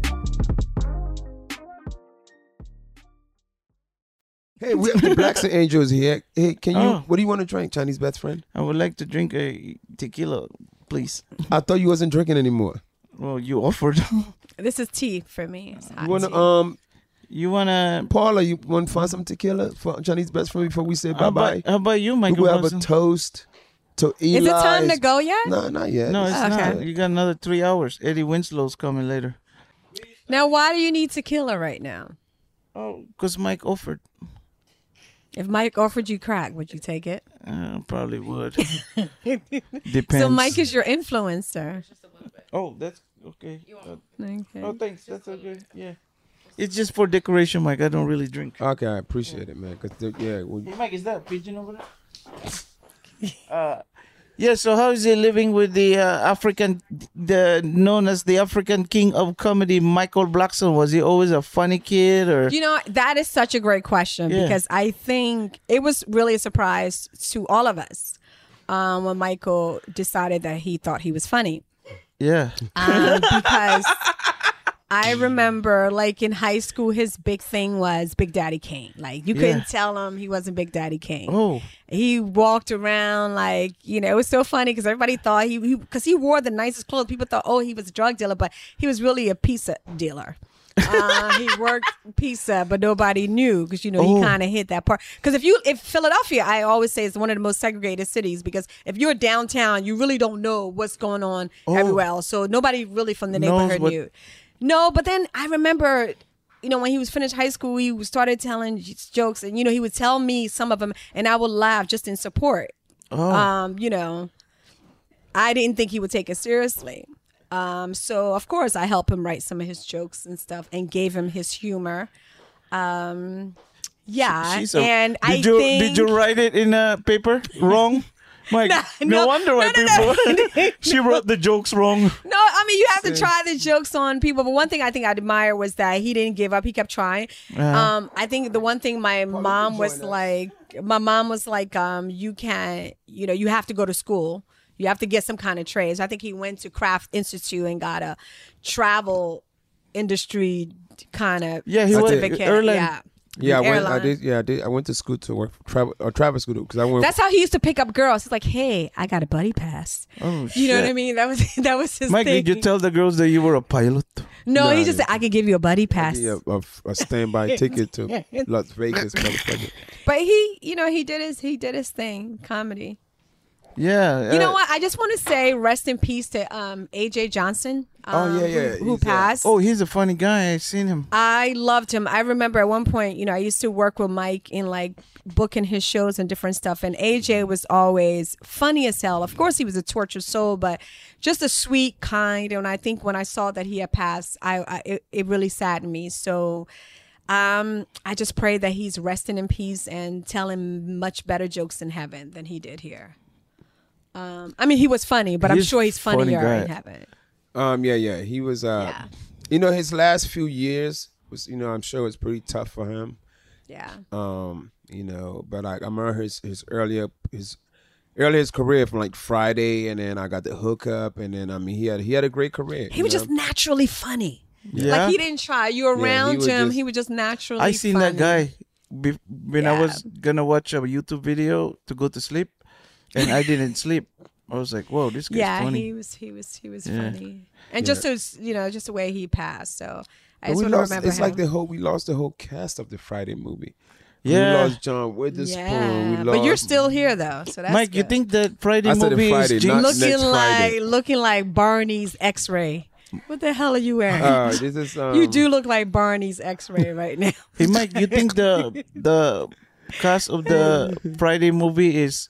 Hey, we have the Blacks and Angels here. Hey, can you? What do you want to drink, Chinese best friend? I would like to drink a tequila, please. I thought you wasn't drinking anymore. Well, you offered. This is tea for me. It's hot You wanna tea. You wanna Paula? You want to find some tequila for Chinese best friend before we say bye bye? How about you, Michael? We will have a Wilson? toast to Eli. Is it time to go yet? No, not yet. No, it's Okay. not. You got another 3 hours. Eddie Winslow's coming later. Now, why do you need tequila right now? Oh, because Mike offered. If Mike offered you crack, would you take it? Probably would. Depends. So Mike is your influencer. Oh, that's okay. Okay. Oh, thanks. That's okay. Yeah. It's just for decoration, Mike. I don't really drink. Okay, I appreciate it, man. Hey, Mike, is that a pigeon over there? Yeah, so how is he living with the known as the African King of Comedy, Michael Blackson? Was he always a funny kid, or? You know, that is such a great question because I think it was really a surprise to all of us when Michael decided that he thought he was funny. Yeah. Because I remember, like, in high school, his big thing was Big Daddy Kane. Like, you couldn't tell him he wasn't Big Daddy Kane. Oh. He walked around like, it was so funny because everybody thought because he wore the nicest clothes. People thought, oh, he was a drug dealer, but he was really a pizza dealer. He worked pizza, but nobody knew because, he kind of hit that part. Because if Philadelphia, I always say, is one of the most segregated cities because if you're downtown, you really don't know what's going on everywhere else. So nobody really from the neighborhood knew. No, but then I remember, when he was finished high school, he started telling jokes and, he would tell me some of them and I would laugh just in support. I didn't think he would take it seriously. So, of course, I helped him write some of his jokes and stuff and gave him his humor. And Did you write it in a paper wrong? Mike, no wonder why people... She wrote the jokes wrong. No, I mean, you have to try the jokes on people. But one thing I think I admire was that he didn't give up. He kept trying. I think the one thing my mom was like, you can't, you have to go to school. You have to get some kind of trade. So I think he went to Craft Institute and got a travel industry kind of certificate. Yeah, I did. I went to school to work for travel school because I went. That's how he used to pick up girls. He's like, "Hey, I got a buddy pass." Oh, shit. You know what I mean? That was his Mike, thing. did you tell the girls that you were a pilot? No, he just said, "I could give you a buddy pass." A standby ticket to Las Vegas, motherfucker. But he did his thing, comedy. Yeah. You know what? I just want to say rest in peace to AJ Johnson. Who passed. He's a funny guy. I've seen him. I loved him. I remember at one point, I used to work with Mike in like booking his shows and different stuff. And AJ was always funny as hell. Of course, he was a tortured soul, but just a sweet, kind. And I think when I saw that he had passed, it really saddened me. So I just pray that he's resting in peace and telling much better jokes in heaven than he did here. I mean, he was funny, but I'm sure he's funnier in heaven. He was. His last few years was, I'm sure it was pretty tough for him. Yeah. But I remember his earlier career from like Friday, and then I got the hookup, and then he had a great career. He was just naturally funny. Yeah. Like he didn't try. You were around him. He was just naturally. I seen funny. that guy when I was gonna watch a YouTube video to go to sleep. And I didn't sleep. I was like, "Whoa, this guy's funny." he was funny, and just the way he passed. So I just want to remember it's him. like we lost the whole cast of the Friday movie. Yeah, we lost John Witherspoon. But you're still here though, so that's Mike. good. You think that Friday movie is looking like Barney's X-ray? What the hell are you wearing? This is, you do look like Barney's X-ray right now. Hey, Mike, you think the cast of the Friday movie is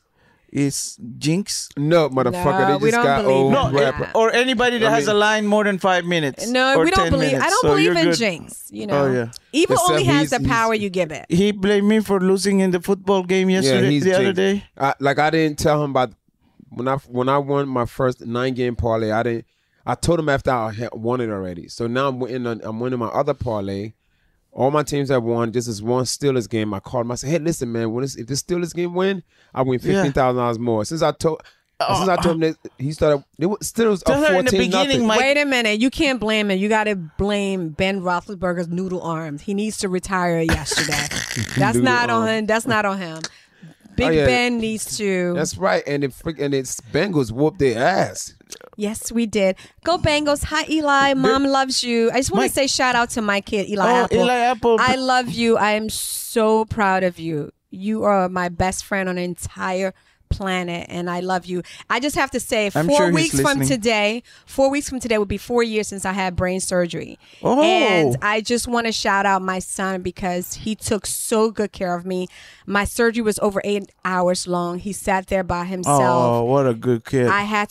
Jinx? No, motherfucker. They just got old. Or anybody that has a line more than 5 minutes. No, we don't believe. Minutes. I don't believe in Jinx. Oh yeah. Evil only has the power you give it. He blamed me for losing in the football game the other day. I didn't tell him about when I won my first 9-game parlay. I told him after I had won it already. So now I'm winning my other parlay. All my teams have won. This is one Steelers game. I called him. I said, "Hey, listen, man. If this Steelers game win, I win $15,000 more." Since I told him that, he started. Steelers are 14-0. Wait a minute. You can't blame him. You got to blame Ben Roethlisberger's noodle arms. He needs to retire yesterday. That's not on him. Big Ben needs to. That's right. And it's Bengals whooped their ass. Yes, we did. Go Bengals. Hi, Eli. Mom loves you. I just want to say shout out to my kid, Eli Apple. Eli Apple. I love you. I am so proud of you. You are my best friend on the entire planet, and I love you. I just have to say, 4 weeks from today will be 4 years since I had brain surgery. And I just want to shout out my son because he took so good care of me. My surgery was over 8 hours long. He sat there by himself. Oh, what a good kid.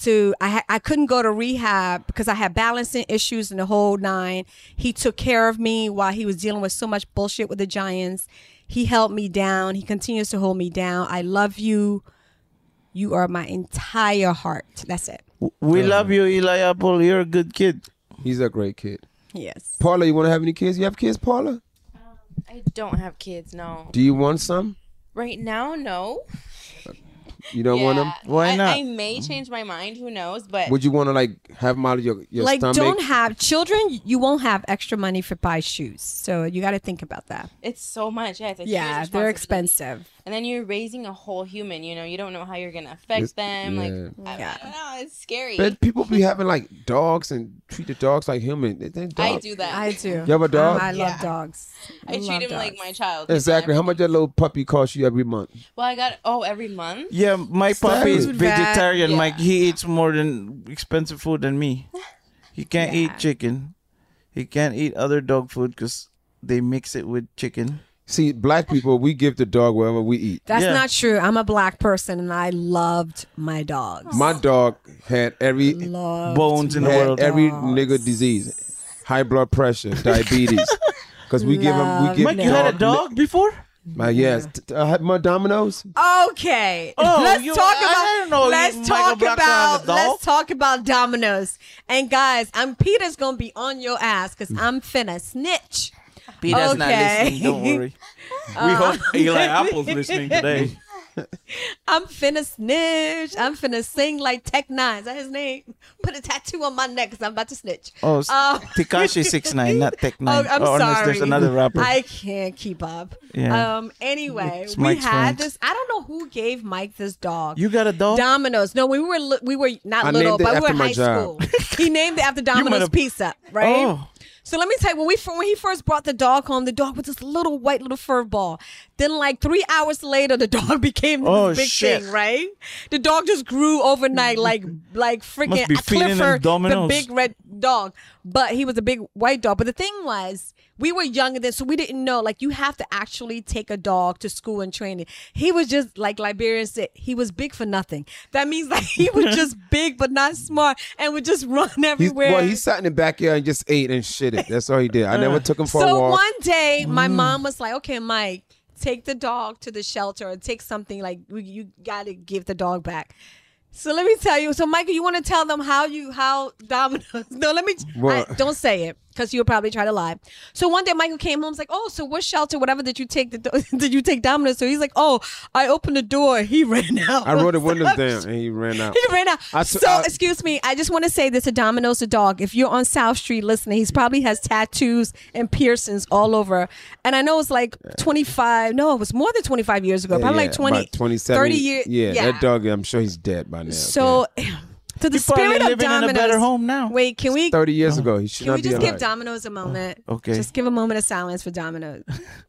I couldn't go to rehab because I had balancing issues and the whole nine. He took care of me while he was dealing with so much bullshit with the Giants. He held me down. He continues to hold me down. I love you. You are my entire heart. That's it. We love you, Eli Apple. You're a good kid. He's a great kid. Yes. Paula, you want to have any kids? You have kids, Paula? I don't have kids, no. Do you want some? Right now, no. You don't want them? Why not? I may change my mind. Who knows? But Would you want to like have them out of your like, stomach? don't have children. You won't have extra money for buy shoes, so you got to think about that. it's so much. Yeah, it's a huge Yeah, they're responsibility. expensive. And then you're raising a whole human. You don't know how you're gonna affect them. Like, yeah. I don't know. It's scary. But people be having like dogs and treat the dogs like human. I do that. I do. You have a dog? I love dogs. I treat love him like dogs. my child. Exactly. How much that little puppy costs you every month? Well, I got every month. Yeah, my puppy is Food vet. vegetarian. Yeah. Mike, he eats more than expensive food than me. He can't eat chicken. He can't eat other dog food because they mix it with chicken. See, black people, we give the dog whatever we eat. That's not true. I'm a black person, and I loved my dogs. My dog had every bones in the had world. every nigga disease, high blood pressure, diabetes. Because we give them. We give Mike, you had a dog before? Yes, I had my Domino's. Okay. Oh, let's you- talk I didn't know about let's Michael talk Blackson had a about dog. let's talk about Domino's. And guys, Peter's gonna be on your ass because I'm finna snitch. Peter's not listening. Don't worry. We hope Eli Apple's listening today. I'm finna snitch. I'm finna sing like Tech Nine. Is that his name? Put a tattoo on my neck because I'm about to snitch. Oh, Tekashi 6ix9ine, not Tech Nine. I'm unless sorry. there's another rapper. I can't keep up. Yeah. Anyway, It's we Mike's had friend. this. I don't know who gave Mike this dog. You got a dog? Domino's. No, we were not I little, named it but we were after in my high job. school. He named it after Domino's have- Pizza, right? Oh. So let me tell you, when he first brought the dog home, the dog was this little white little fur ball. Then like 3 hours later, the dog became this big shit. thing, right? The dog just grew overnight like freaking Must be feeding him Clifford, the Domino's. big red dog. But he was a big white dog. But the thing was, we were younger then, so we didn't know. Like, you have to actually take a dog to school and train it. He was just, like Liberian said, he was big for nothing. That means, like, he was just big but not smart and would just run everywhere. He sat in the backyard and just ate and shit it. That's all he did. I never took him for a So walk. one day, my mom was like, okay, Mike, take the dog to the shelter or take something, like, you got to give the dog back. So let me tell you. So, Michael, you want to tell them how Domino's? No, let me. Don't say it because you'll probably try to lie. So one day, Michael came home. Was like, "Oh, so what shelter, whatever, did you take? Did you take Domino's?" So he's like, "Oh, I opened the door. He ran out. I rolled the windows down and he ran out. He ran out. Excuse me. I just want to say this to Domino's the dog. If you're on South Street listening, he's probably has tattoos and piercings all over. And I know it's like 25. No, it was more than 25 years ago. Probably like 20, about 27, 30 years. Yeah, that dog, I'm sure he's dead by now. So, to the You're probably spirit of living in a Domino's. better home now. Wait, can we? 30 years ago, he should Can not we be just alive. give Domino's a moment? Okay. Just give a moment of silence for Domino's.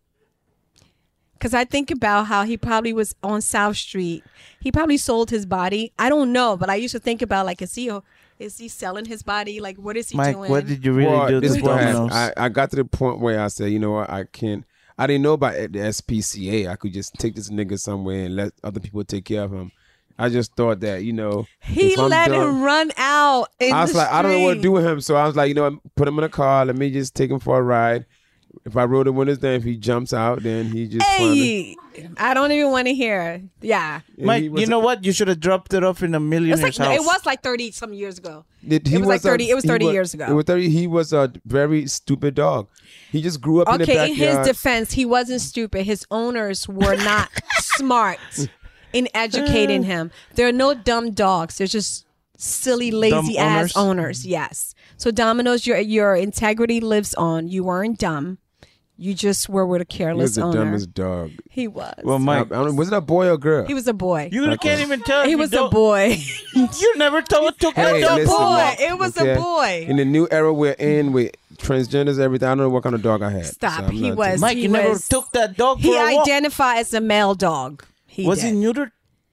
Because I think about how he probably was on South Street. He probably sold his body. I don't know, but I used to think about, like, is he selling his body? Like, what is he Mike, doing? what did you really do this to is what happened. Domino's? I got to the point where I said, you know what, I didn't know about the SPCA. I could just take this nigga somewhere and let other people take care of him. I just thought that, he if I'm let done- him run out. I was like, I don't know what to do with him. So I was like, put him in a car. Let me just take him for a ride. If I roll the windows down, if he jumps out, then he just Hey, I don't even want to hear. Yeah. Mike, you know what? You should have dropped it off in a millionaire's house. It was like 30 some years ago. It was like 30. It was 30 years ago. It was 30. He was a very stupid dog. He just grew up in the Okay, backyard. in his defense, he wasn't stupid. His owners were not smart in educating him. There are no dumb dogs. They're just silly, lazy ass owners. Yes. So Domino's, your integrity lives on. You weren't dumb. You just were with a careless He was the owner. dumbest dog. He was. Well, Mike, was it a boy or girl? He was a boy. You can't even tell. He was a boy. You never took It was a a dog. boy. It was a boy. In the new era we're in with transgenders, everything, I don't know what kind of dog I had. Stop. So I'm He not was. Mike, he you never was- took that dog for He a walk. identified as a male dog. Was he neutered?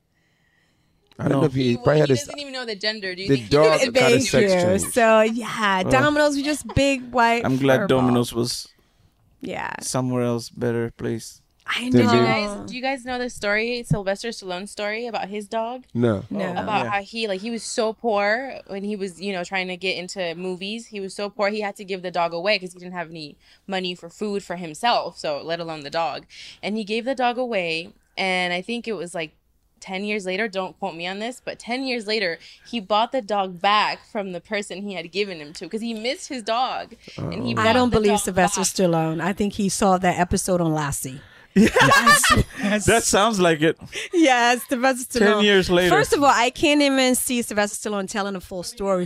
I don't know if he probably had He this. doesn't even know the gender. Do you The think dog he got a Thank sex you. change. So yeah, Domino's was just big white. I'm glad fur Domino's ball. was Yeah. somewhere else, better place. I Did know. Do you guys know the story, Sylvester Stallone's story about his dog? No. No. About how he was so poor when he was, trying to get into movies. He was so poor he had to give the dog away because he didn't have any money for food for himself, so let alone the dog. And he gave the dog away, and I think it was like 10 years later, don't quote me on this, but 10 years later, he bought the dog back from the person he had given him to because he missed his dog. And he I bought don't the believe dog Sylvester back. Stallone. I think he saw that episode on Lassie. Yes. That sounds like it. Yes, Sylvester Stallone. 10 years later. First of all, I can't even see Sylvester Stallone telling a full story.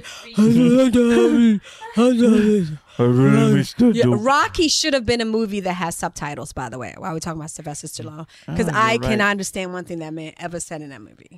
Yeah, Rocky should have been a movie that has subtitles, by the way, while we're talking about Sylvester Stallone. Because I cannot understand one thing that man ever said in that movie.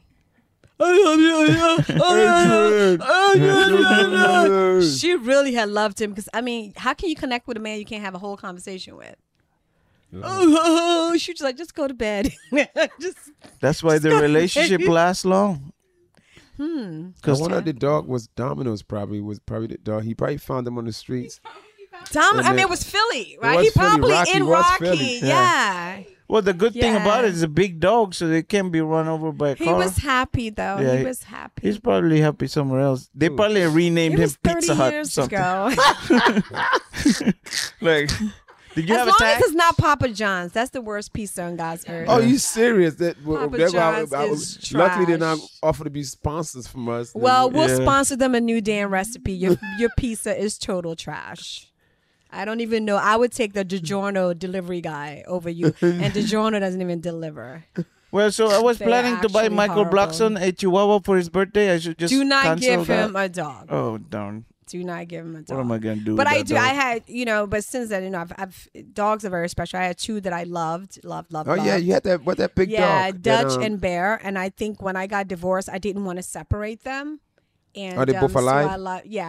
She really had loved him because, I mean, how can you connect with a man you can't have a whole conversation with? She was like, just go to bed. That's why the relationship lasts long. Because one of the dog was Domino's. Was probably the dog. He probably found them on the streets. I mean, it was Philly, right? He probably in Rocky. Yeah. Well, the good thing about it is a big dog, so they can't be run over by a car. He was happy, though. Yeah, he was happy. He's probably happy somewhere else. They probably renamed him Pizza Hut or 30 years something. ago. Like, did you as have long a tag? as it's not Papa John's, that's the worst pizza on God's earth. Oh, you serious? Papa John's is luckily, they're trash. not offer to be sponsors from us. Well, we'll sponsor them a new damn recipe. Your pizza is total trash. I don't even know. I would take the DiGiorno delivery guy over you, and DiGiorno doesn't even deliver. Well, so I was They're planning to buy actually Michael horrible. Blackson a Chihuahua for his birthday. I should just Do not cancel give that? him a dog. Oh, darn. Do not give him a dog. What am I going to do But with I that do. dog? I had, but since then, I've dogs are very special. I had two that I loved. Oh yeah, you had that big dog. Yeah, Dutch that, and Bear. And I think when I got divorced, I didn't want to separate them. And are they both alive?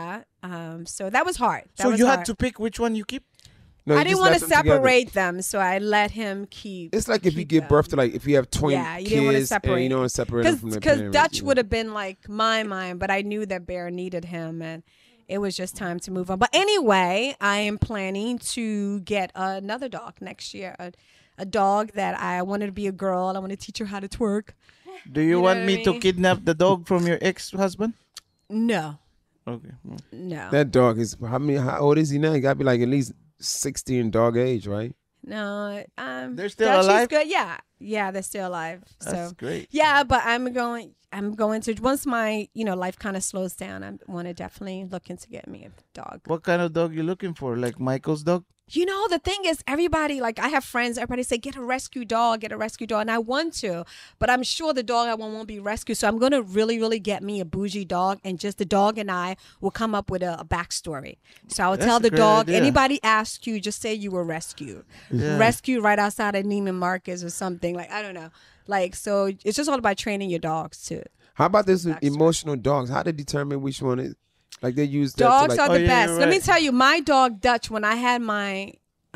So so that was hard. So you had to pick which one you keep? No, you I didn't just want left to them together. separate them, so I let him keep. It's like if you give birth to if you have twin Yeah, you didn't want to kids and separate. you don't want to separate them from their Because parents. Dutch would have been like mine, but I knew that Bear needed him, and it was just time to move on. But anyway, I am planning to get another dog next year. A dog that I wanted to be a girl. I want to teach her how to twerk. Do you want me to kidnap the dog from your ex-husband? No. Okay. No. That dog is how old is he now? He got to be like at least 16 dog age, right? No, they're still Dutchie's alive? Good, yeah, they're still alive. That's great. Yeah, but I'm going to once my life kind of slows down. I want to definitely look into getting me a dog. What kind of dog you looking for? Like Michael's dog? The thing is, everybody, like I have friends, everybody say, get a rescue dog. And I want to, but I'm sure the dog I want won't be rescued. So I'm going to really, really get me a bougie dog, and just the dog and I will come up with a backstory. So I will tell the dog, anybody asks you, just say you were rescued. Yeah. Rescued right outside of Neiman Marcus or something. Like, I don't know. Like, so it's just all about training your dogs too. How about this emotional dogs? How to determine which one is like they use that dogs to, like, are the best. Let me tell you, my dog Dutch, when I had my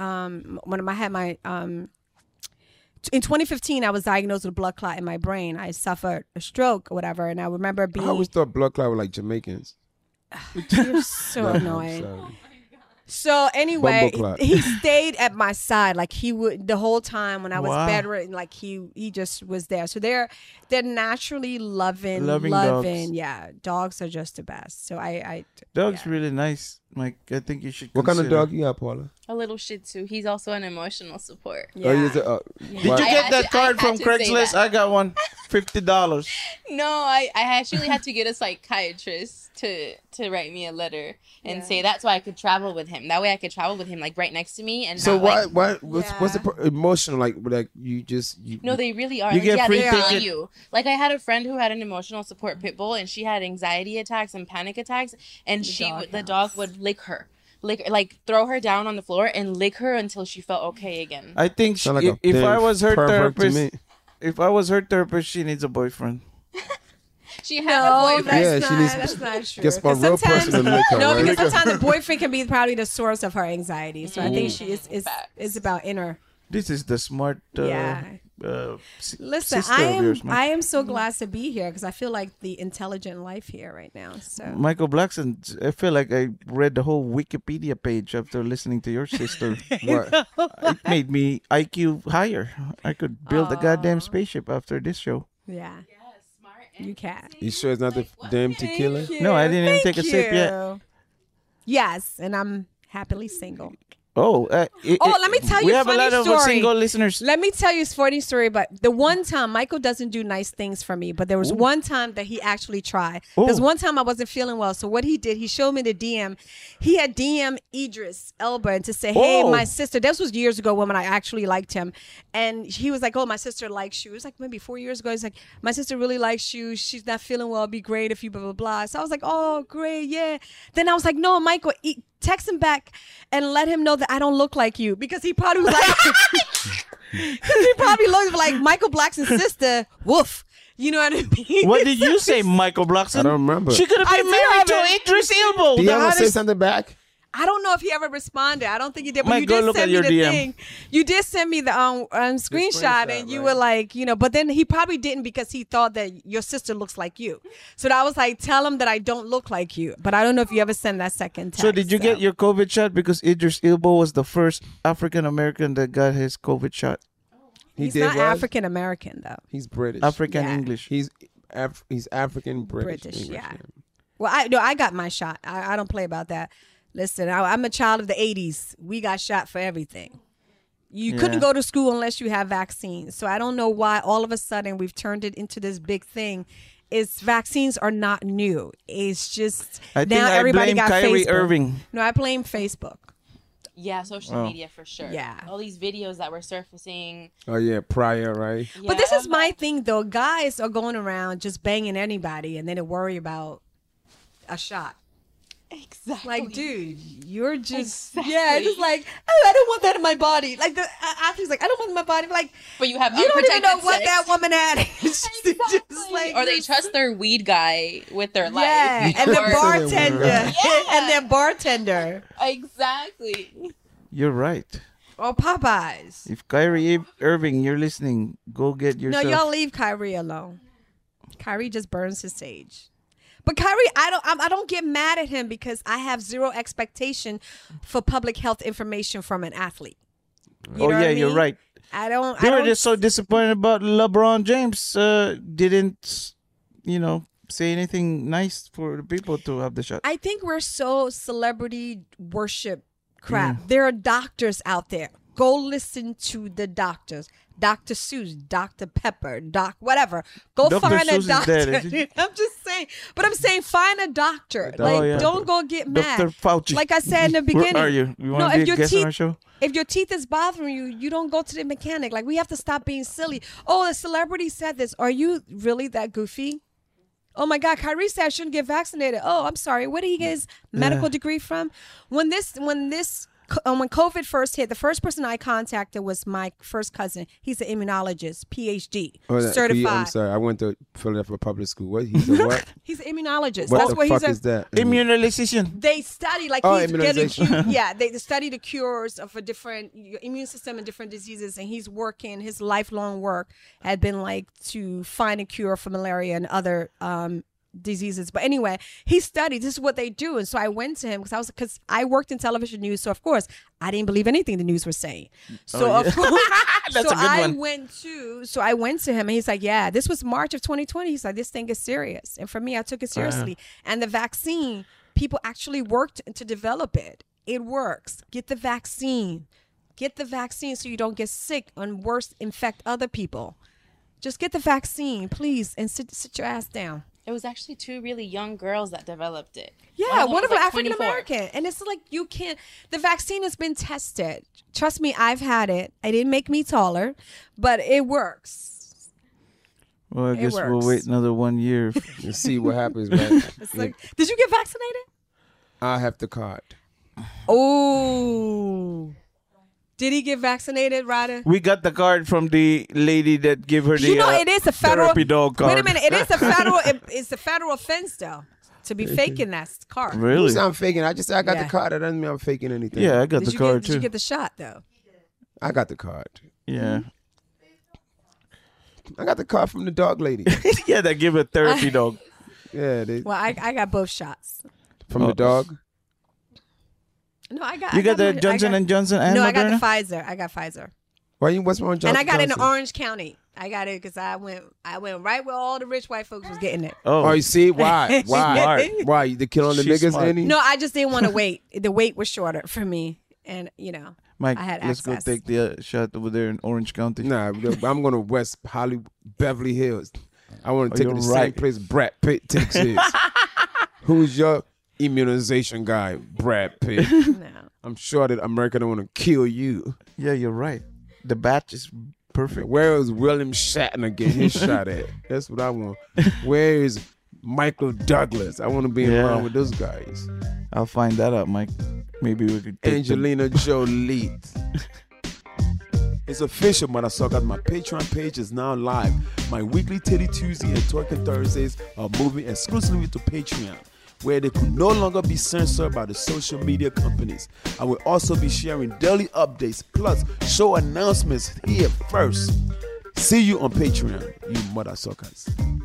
in 2015, I was diagnosed with a blood clot in my brain. I suffered a stroke or whatever, and I remember being. I always thought blood clot were like Jamaicans. You're so annoying. So anyway, he stayed at my side, like he would the whole time when I was bedridden. Like he just was there. So they're naturally loving. Dogs. Yeah, dogs are just the best. So I dog's really nice, Mike. I think you should. What kind of dog you have, Paula? A little Shih Tzu. He's also an emotional support. Yeah. Did you get that card from Craigslist? I got one. $50. No, I actually had to get a psychiatrist to write me a letter and say that's why I could travel with him. That way I could travel with him like right next to me. And so not, what's the emotional like you just No, they really are. You get free they ticket. tell you. Like I had a friend who had an emotional support pit bull, and she had anxiety attacks and panic attacks, and the dog would lick her. Like throw her down on the floor and lick her until she felt okay again. I think if I was her therapist, she needs a boyfriend. She had a boyfriend. That's not true. Guess my real person to lick her. No, right? because sometimes the boyfriend can be probably the source of her anxiety. So I think she is about inner. This is the smart. Listen, I am so glad to be here because I feel like the intelligent life here right now. So Michael Blackson, I feel like I read the whole Wikipedia page after listening to your sister. It made me IQ higher. I could build a goddamn spaceship after this show. Yeah. You can. You sure it's not the damn tequila? No, I didn't even take a sip yet. Yes, and I'm happily single. Oh, let me tell you we a have a funny lot of story. single listeners. Let me tell you a funny story. But the one time, Michael doesn't do nice things for me, but there was one time that he actually tried. There's one time I wasn't feeling well. So what he did, he showed me the DM. He had DM Idris Elba and to say, hey, my sister, this was years ago when I actually liked him. And he was like, oh, my sister likes you. It was like maybe 4 years ago. He's like, my sister really likes you. She's not feeling well. It'd be great if you blah, blah, blah. So I was like, oh, great. Yeah. Then I was like, no, Michael, text him back and let him know that I don't look like you, because he probably was like, because he probably looked like Michael Blackson's sister. Woof. You know what I mean? What did you say, Michael Blackson? I don't remember. She could have been married to Idris Elba. Did you ever say something back? I don't know if he ever responded. I don't think he did. But Mike, you go did look send at me your the DM. thing. You did send me the screenshot, and you were like, but then he probably didn't, because he thought that your sister looks like you. So I was like, tell him that I don't look like you. But I don't know if you ever send that second text. So did you get your COVID shot? Because Idris Elba was the first African American that got his COVID shot. He's not African American though. He's British. African English. He's African British. English, yeah. Well, I got my shot. I don't play about that. Listen, I'm a child of the 80s. We got shot for everything. You couldn't go to school unless you have vaccines. So I don't know why all of a sudden we've turned it into this big thing. Vaccines are not new. It's just now everybody got Kyrie Facebook. Irving. No, I blame Facebook. Yeah, social media for sure. Yeah. All these videos that were surfacing. Oh, yeah, prior, right? Yeah, but this is my thing, though. Guys are going around just banging anybody and then they worry about a shot. Exactly. Like, dude, you're just just like, oh, I don't want that in my body. Like the athlete's like, I don't want it in my body. Like, but you have don't even know what sex. that woman had. It's just like, or they trust their weed guy with their life. Yeah, and the bartender, and their bartender. Exactly. You're right. Or Popeyes. If Kyrie Irving, you're listening, go get yourself. No, y'all leave Kyrie alone. Kyrie just burns his sage. But Kyrie, I don't get mad at him, because I have zero expectation for public health information from an athlete. You know what I mean? You're right. They were just so disappointed about LeBron James didn't, say anything nice for the people to have the shot. I think we're so celebrity worship crap. There are doctors out there. Go listen to the doctors. Dr. Seuss, Dr. Pepper, whatever. Go Dr. find Seuss a is doctor. dead, I'm just saying. But I'm saying find a doctor. Don't go get mad. Dr. Fauci. Like I said in the beginning. Where are you? You want to be a guest on our show? If your teeth is bothering you, you don't go to the mechanic. Like, we have to stop being silly. Oh, the celebrity said this. Are you really that goofy? Oh my God, Kyrie said I shouldn't get vaccinated. Oh, I'm sorry. Where did he get his medical degree from? When COVID first hit, the first person I contacted was my first cousin. He's an immunologist, PhD, certified. I'm sorry, I went to Philadelphia Public School. What? He's a what? He's an immunologist. What That's the what fuck he's is that? Immunization. They study he's getting they study the cures of a different immune system and different diseases, and he's working. His lifelong work had been to find a cure for malaria and other diseases. But anyway, he studied. This is what they do. And so I went to him because I worked in television news. So of course I didn't believe anything the news was saying. So of course, I went to him, and he's like, yeah, this was March of 2020. He's like, this thing is serious. And for me, I took it seriously. And the vaccine, people actually worked to develop it. It works. Get the vaccine. Get the vaccine so you don't get sick and worse, infect other people. Just get the vaccine, please, and sit your ass down. It was actually 2 really young girls that developed it. Yeah, one of them African American. And it's like, you can't, the vaccine has been tested. Trust me, I've had it. It didn't make me taller, but it works. Well, I guess we'll wait another 1 year and see what happens, man. It's like, did you get vaccinated? I have the card. Oh. Did he get vaccinated, Ryder? We got the card from the lady that gave her the it is a federal therapy dog card. Wait a minute, it is a federal. It's a federal offense, though, to be faking that card. Really? I'm faking. I just said I got the card. That doesn't mean I'm faking anything. Yeah, I got the card too. Did you get the shot though? I got the card. Yeah. I got the card from the dog lady. Yeah, that give a therapy dog. Yeah, well, I got both shots from the dog. No, I got. You got the Johnson & Johnson and Moderna? I got the Pfizer. I got Pfizer. What's wrong with Johnson? And I got it in Orange County. I got it because I went right where all the rich white folks was getting it. Oh, you see why? Why? They killing the niggas? No, I just didn't want to wait. The wait was shorter for me. and Mike, I had let's access. go take the shot over there in Orange County. Nah, I'm going to West Hollywood, Beverly Hills. I want to take it you're to the same place Brad Pitt takes his. Who's your immunization guy? Brad Pitt. No. I'm sure that America don't want to kill you. Yeah, you're right. The batch is perfect. Where is William Shatner getting his shot at? That's what I want. Where is Michael Douglas? I want to be around with those guys. I'll find that out, Mike. Maybe we could take Angelina Jolie. It's official, Motherfuckers. My Patreon page is now live. My weekly Titty Tuesday and Twerking Thursdays are moving exclusively to Patreon, where they could no longer be censored by the social media companies. I will also be sharing daily updates plus show announcements here first. See you on Patreon, you motherfuckers.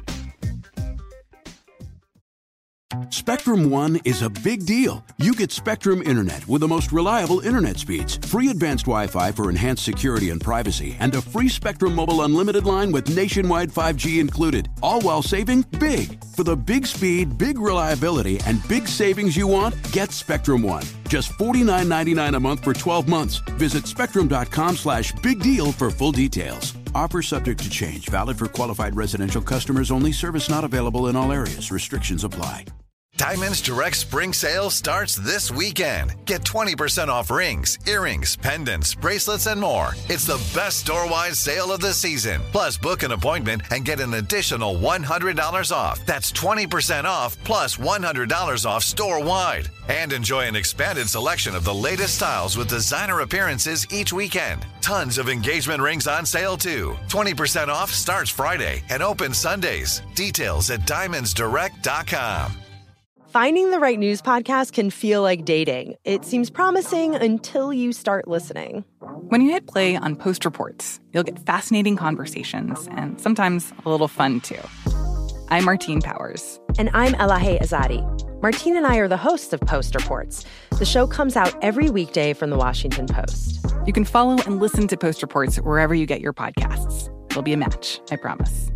Spectrum One is a big deal. You get Spectrum Internet with the most reliable internet speeds, free advanced Wi-Fi for enhanced security and privacy, and a free Spectrum Mobile Unlimited line with nationwide 5G included, all while saving big. For the big speed, big reliability, and big savings you want, get Spectrum One. Just $49.99 a month for 12 months. Visit spectrum.com/big deal for full details. Offer subject to change. Valid for qualified residential customers only. Service not available in all areas. Restrictions apply. Diamond's direct spring sale starts this weekend. Get 20% off rings, earrings, pendants, bracelets, and more. It's the best store-wide sale of the season. Plus, book an appointment and get an additional $100 off. That's 20% off plus $100 off store-wide. And enjoy an expanded selection of the latest styles with designer appearances each weekend. Tons of engagement rings on sale, too. 20% off starts Friday and opens Sundays. Details at diamondsdirect.com. Finding the right news podcast can feel like dating. It seems promising until you start listening. When you hit play on Post Reports, you'll get fascinating conversations and sometimes a little fun, too. I'm Martine Powers. And I'm Elahe Azadi. Martine and I are the hosts of Post Reports. The show comes out every weekday from the Washington Post. You can follow and listen to Post Reports wherever you get your podcasts. It'll be a match, I promise.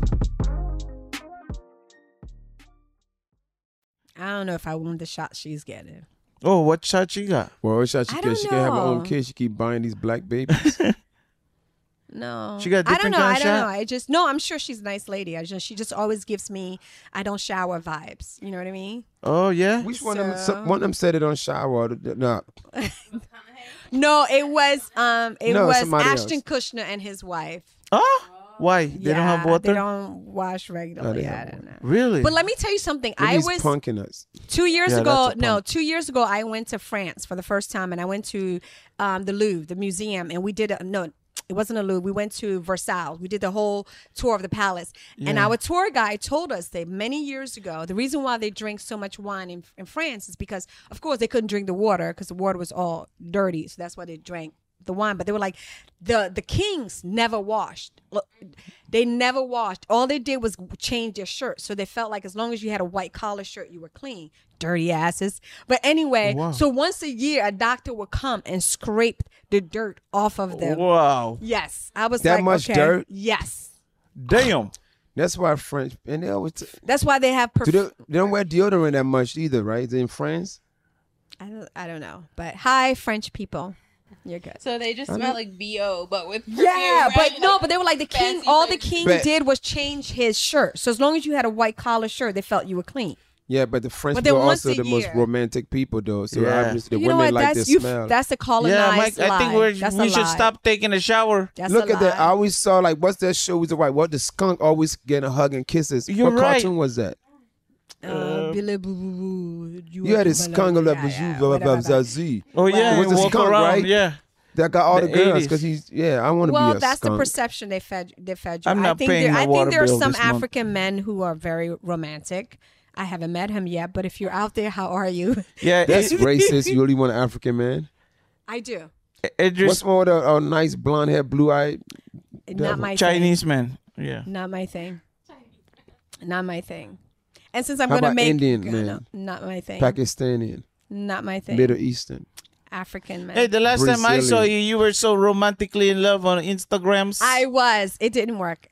I don't know if I want the shot she's getting. Oh, what shot she got? Well, what shot she I get? don't She can have her own know. kids. She keep buying these black babies. No. She got a I don't different know. kind I of don't shot? know. I'm sure she's a nice lady. She just always gives me I don't shower vibes. You know what I mean? Oh, yeah? Which one of them said it on shower? No. No, it was No, somebody Ashton else. Kutcher and his wife. Oh? Why? They don't have water? They don't wash regularly. they I have don't know. Really? But let me tell you something. Maybe I he's was punking us. 2 years Yeah, ago. that's a No, punk. 2 years ago, I went to France for the first time, and I went to the Louvre, the museum, and we did it wasn't a Louvre. We went to Versailles. We did the whole tour of the palace. And our tour guide told us that many years ago, the reason why they drink so much wine in France is because, of course, they couldn't drink the water because the water was all dirty. So that's why they drank the wine. But they were like, the kings never washed. Look, they never washed. All they did was change their shirt. So they felt like as long as you had a white collar shirt, you were clean. Dirty asses. But anyway, Wow. so once a year, a doctor would come and scrape the dirt off of them. Wow. Yes. I was That like, much okay. dirt? Yes. Damn. That's why French, and they always, That's why they have they don't wear deodorant that much either, right? In France? I don't know. But hi, French people. You're good. So they just smell like BO, but with perfume, Yeah, right? but no, Like but they were like the king. fancy All the things. king But- did was change his shirt. So as long as you had a white collar shirt, they felt you were clean. Yeah, but the French But then people are once also a the most year- romantic people, though. So Yeah. obviously the You know women what? like That's their smell. That's the colonized Yeah, Mike, I think lie. That's a we should lie. stop taking a shower. That's Look a at that. I lie. always saw, like, what's that show with the white? What, the skunk always getting a hug and kisses. You're what right. cartoon was that? Billy Boo Boo Boo. You had a skunk of the whatever. Zazie. Oh, yeah. It was and a walk skunk, around, right? Yeah. That got all the The girls 80s. because he's, I want to Well, be a that's skunk. the perception they fed you. I'm not paying my I water think there are bill some this month. African men who are very romantic. I haven't met him yet, but if you're out there, how are you? Yeah. That's racist. You only want an African man? I do. Idris, What's more with a nice blonde hair, blue eye? Not my Chinese man. Yeah. thing. Not my thing. Not my thing. And since I'm How gonna about make Indian no, man? not my thing. Pakistani, Not my thing. Middle Eastern. African man. Hey, the last time I saw Brazilian. you were so romantically in love on Instagrams. I was. It didn't work.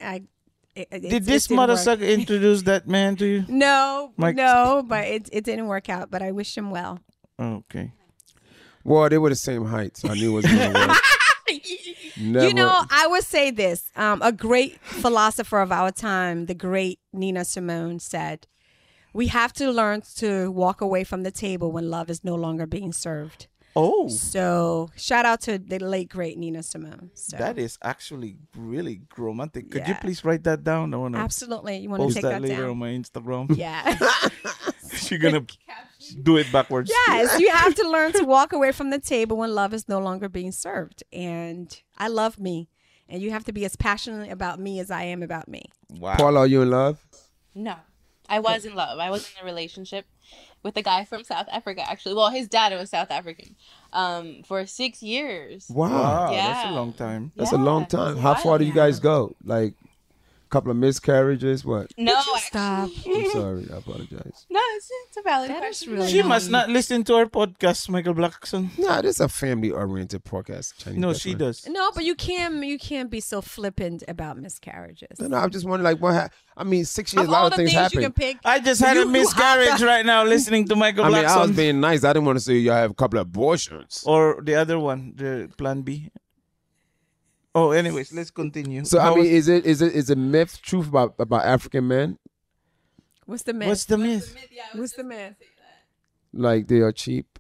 Did this motherfucker introduce that man to you? No, Mike- no, but it didn't work out. But I wish him well. Okay. Well, they were the same height, so I knew it was going to work. Never. You know, I would say this. A great philosopher of our time, the great Nina Simone, said, we have to learn to walk away from the table when love is no longer being served. Oh. So shout out to the late, great Nina Simone. So. That is actually really romantic. Could you Yeah. please write that down? I want to Absolutely. You want to post take that that later down? on my Instagram. Yeah. You're going to do it backwards. Yes, you have to learn to walk away from the table when love is no longer being served. And I love me. And you have to be as passionate about me as I am about me. Wow. Paul, are you in love? No, I was in love. I was in a relationship with a guy from South Africa, actually. Well, his dad was South African for 6 years. Wow. That's a Yeah. long time. That's a long time. How far do you guys go? Like a couple of miscarriages? What? No, Stop. I'm sorry. I apologize. No, it's a valid question. She must not listen to our podcast, Michael Blackson. No, this is a family-oriented podcast. Chinese No, best she friend. does. No, but you can't be so flippant about miscarriages. No, I'm just wondering, like, what? I mean, 6 years, Of a lot all of the things things happen. you can pick, I just had a you miscarriage have to- right now listening to Michael I mean, I was Blackson. being nice. I didn't want to say you have a couple of abortions. Or the other one, the Plan B. Oh, anyways, let's continue. So, How I mean, was- is it myth, truth about African men? What's the myth? what's the myth? What's the myth? Like, they are cheap?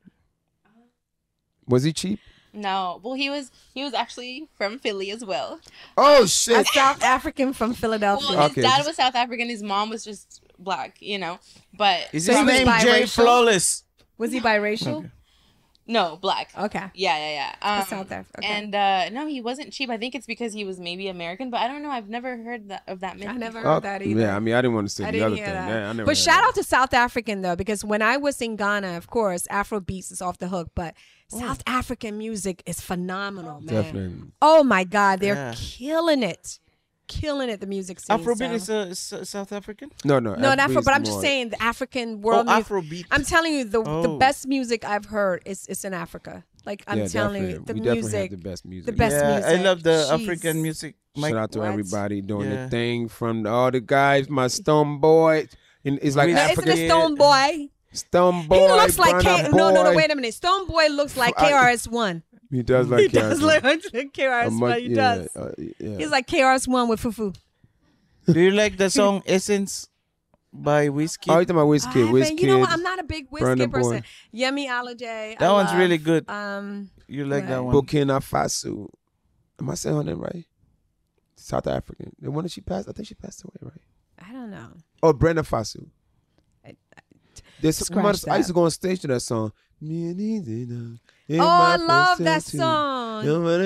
Was he cheap? No, well, he was actually from Philly as well. Oh, A shit. South African from Philadelphia. Well, his Okay. dad was South African. His mom was just black, you know. But Is So his he was name Jay biracial? Flawless? Was he biracial? no, black. Okay. Yeah. South Africa. Okay. And no, he wasn't cheap. I think it's because he was maybe American, but I don't know. I've never heard of that myth. I never before. heard that either. Yeah, I mean, I didn't want to say I the didn't other hear thing. that. Yeah, I never But heard shout that. out to South African though, because when I was in Ghana, of course, Afro beats is off the hook, but South African music is phenomenal, man. Definitely. Oh my God, they're Yeah. killing it. The music scene. Afrobeat so. is South African? No, No, not Afro, Afrobeat's but I'm just more- saying the African world Oh, music. Afrobeat. I'm telling you, the Oh. best music I've heard is in Africa. Like I'm Yeah, telling you, definitely. the We definitely have music, the best music. the best yeah, music. I love the Jeez. African music. Shout out to What? everybody doing Yeah. the thing from all the guys, my Stone Boy. And it's like No, No, African. isn't it Stone Boy? Stone Boy. He looks like Burna No, Boy. wait a minute. Stone Boy looks like I- KRS-One. He does like He does KRS-One. look like KRS-One. He does. yeah. He's like KRS-One with Fufu. Do you like the song Essence by Whiskey? Oh, you talking about Whiskey? You know what? I'm not a big whiskey Burna Boy. person. Yemi Alade. That one's really good. You like right. that one? Burkina Faso. Am I saying her name right? South African. The one that she passed, I think she passed away, right? I don't know. Oh, Brenda Faso. There's Scratch I used to that. go on stage to that song. Oh, I love that song.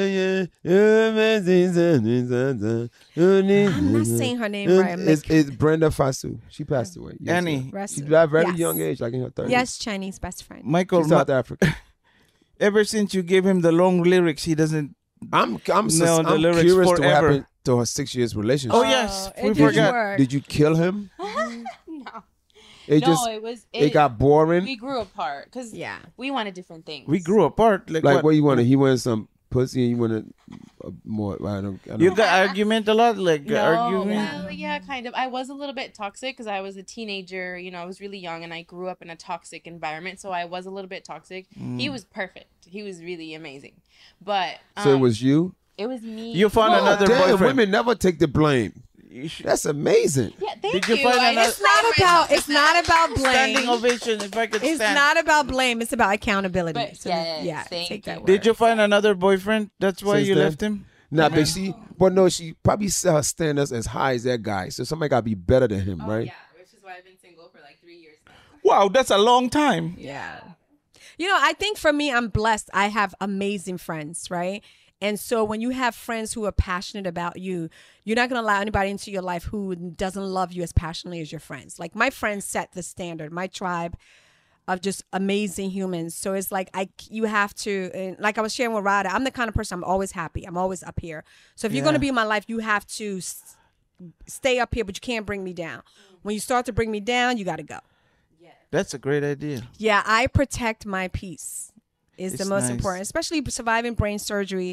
I'm not saying her name right. I'm It's Brenda Faso. She passed away. Yes, Annie. Rest- She's at a very Yes. young age, like in her 30s. Yes, Chinese best friend. Michael, She's South African. ever since you gave him the long lyrics, he doesn't. I'm No, the lyrics curious to what forever. happened to her 6 years relationship. Oh, yes, it we didn't forgot. work. Did you kill him? No. It just it got boring. We grew apart because Yeah. we wanted different things. We grew apart. Like, Like what you wanted? He wanted some pussy, and you wanted more. I don't You know. got argument a lot, like No, argument. well, yeah, kind of. I was a little bit toxic because I was a teenager. You know, I was really young and I grew up in a toxic environment, so I was a little bit toxic. He was perfect. He was really amazing, but So it was you. it was me. You found Well, another Damn, boyfriend. women never take the blame. That's amazing. Yeah, thank Did you you. find I another- just It's not about Standing blame. ovation. If I could It's stand. not about blame. It's about accountability. But So, yes, yeah, thank take that you. word. Did you find another boyfriend? That's why Since you then? left him. Nah, but she probably set her standards as high as that guy. So somebody got to be better than him, right? Yeah, which is why I've been single for like 3 years now. Wow, that's a long time. Yeah. You know, I think for me, I'm blessed. I have amazing friends, right? And so when you have friends who are passionate about you, you're not going to allow anybody into your life who doesn't love you as passionately as your friends. Like my friends set the standard, my tribe of just amazing humans. So it's like you have to, and like I was sharing with Rada, I'm the kind of person, I'm always happy. I'm always up here. So if you're going to be in my life, you have to stay up here, but you can't bring me down. When you start to bring me down, you got to go. That's a great idea. Yeah, I protect my peace is the It's most nice. important, especially surviving brain surgery.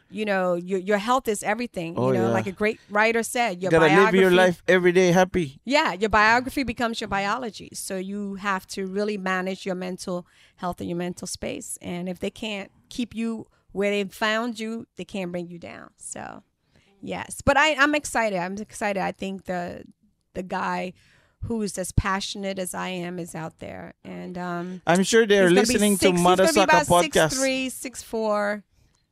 your health is everything. Oh, yeah. Like a great writer said, your gotta biography. live your life every day happy. Yeah, your biography becomes your biology. So you have to really manage your mental health and your mental space. And if they can't keep you where they found you, they can't bring you down. So, yes. But I'm excited. I think the guy who's as passionate as I am is out there. And I'm sure they're listening to Madasaka podcast. 6'3", 6'4".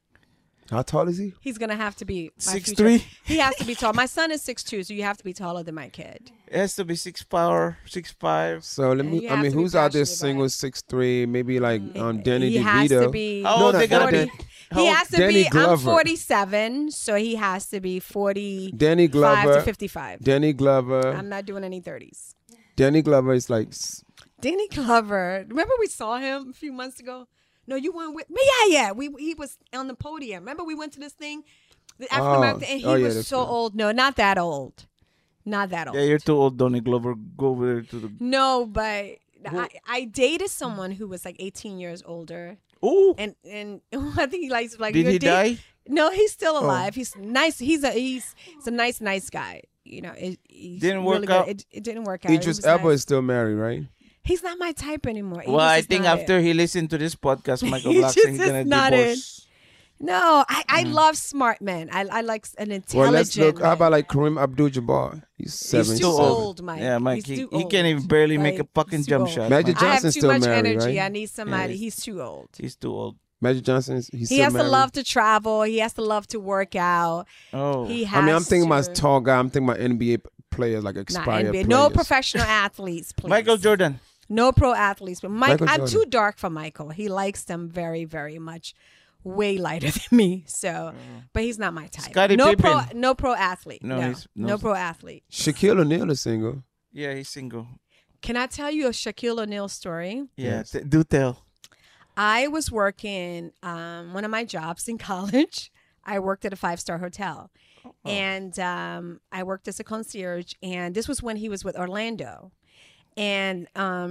How tall is he? He's going to have to be 6'3". He has to be tall. My son is 6'2", so you have to be taller than my kid. It has to be 6'4", 6'5". So who's out there single 6'3", maybe like Danny He DeVito? has to be. How old they gotta be? He has to Danny be. Glover. I'm 47, so he has to be 45 Danny Glover. to 55. Danny Glover. I'm not doing any 30s. Danny Glover is like. Danny Glover. Remember we saw him a few months ago? No, you weren't with me. Yeah. He was on the podium. Remember we went to this thing, the African American, and he was so old. No, not that old. Not that old. Yeah, you're too old, Danny Glover. Go over there to the. No, but I dated someone who was like 18 years older. Ooh. And I think he likes like. Did he die? No, he's still alive. He's nice. He's a nice guy. He's didn't work really out. Good. It didn't work out. Idris Elba is still married, right? He's not my type anymore. Well, I think after he listened to this podcast, Michael Blackson, he's gonna divorce. No, I love smart men. I like an intelligent. Well, let's look. man. How about like Kareem Abdul-Jabbar? He's 7. He's too old, Mike. Yeah, Mike. He's He too old. can't even barely make a Like, fucking he's too jump old. shot. Magic Mike. I have Johnson's too still much married, energy. right? I need somebody. He's too old. He's too old. Magic Johnson, he's He still has married. to love to travel. He has to love to work out. Oh, He has I'm thinking to. about tall guy. I'm thinking about NBA players, like Not expired NBA. players. No professional athletes, please. Michael Jordan. No pro athletes. But Mike, Michael I'm Jordan. too dark for Michael. He likes them very, very much. Way lighter than me. So, but he's not my type. Scottie no Pippen. pro athlete. No, No pro athlete. Shaquille O'Neal is single. Yeah, he's single. Can I tell you a Shaquille O'Neal story? Yeah, do tell. I was working one of my jobs in college. I worked at a 5-star hotel. And I worked as a concierge. And this was when he was with Orlando. And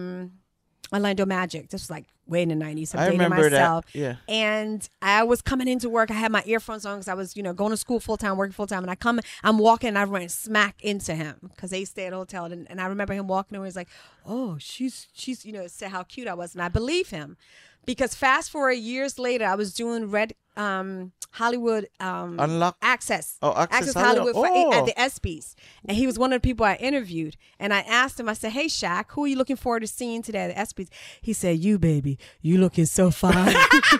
Orlando Magic. This was like way in the 90s. I'm I dating remember myself. that. Yeah. And I was coming into work. I had my earphones on because I was, going to school full time, working full time. And I'm walking and I ran smack into him because they stay at a hotel. And I remember him walking over. He's like, oh, she's, said how cute I was. And I believe him because fast forward years later, I was doing Hollywood Unlock Access. Oh, Access Hollywood Hollywood. at the ESPYs. And he was one of the people I interviewed. And I asked him, I said, hey, Shaq, who are you looking forward to seeing today at the ESPYs? He said, you, baby, you looking so fine.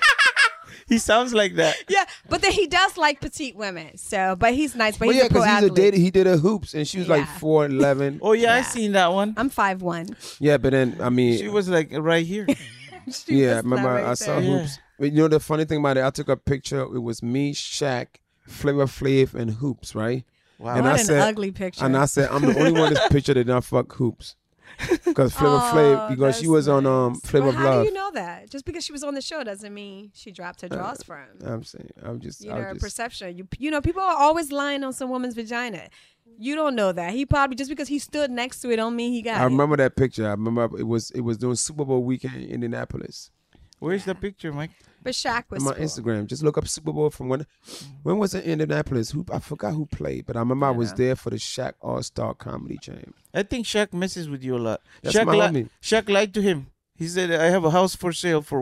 He sounds like that. Yeah, but then he does like petite women. So, but he's nice. But Well, he's yeah, a pro because athlete. he did a hoops, and she was like Yeah. 4'11". Oh yeah, I seen that one. I'm 5'1". Yeah, but then I mean, She was like right here. yeah, was remember right I saw there. hoops. But you know the funny thing about it, I took a picture. It was me, Shaq, Flavor Flav, and hoops, right? Wow. And What I an said, ugly picture. And I said, I'm the only one in this picture that don't fuck hoops. Because Flavor Flav, because she that's was on nice. Flavor Well, of how Love. do you know that? Just because she was on the show doesn't mean she dropped her drawers for him. I'm saying, I'm just, Her perception. You know, people are always lying on some woman's vagina. You don't know that. He probably just because he stood next to it don't mean he got I it. remember that picture. I remember it was doing Super Bowl weekend in Indianapolis. Where's the picture, Mike? But Shaq was On my Instagram. Just look up Super Bowl from when was it in Indianapolis? I forgot who played, but I remember I was there for the Shaq All-Star Comedy Jam. I think Shaq messes with you a lot. That's Shaq, my homie. Shaq lied to him. He said, I have a house for sale for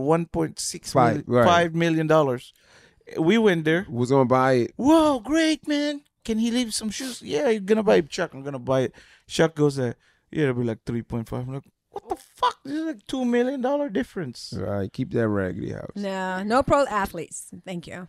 $1.6 million. We went there. Was gonna buy it. Whoa, great, man. Can he leave some shoes? Yeah, you're going to buy it. Chuck, I'm going to buy it. Chuck goes, yeah, it'll be like 3.5. I'm like, what the fuck? This is like $2 million difference. Right, keep that raggedy house. No pro athletes. Thank you.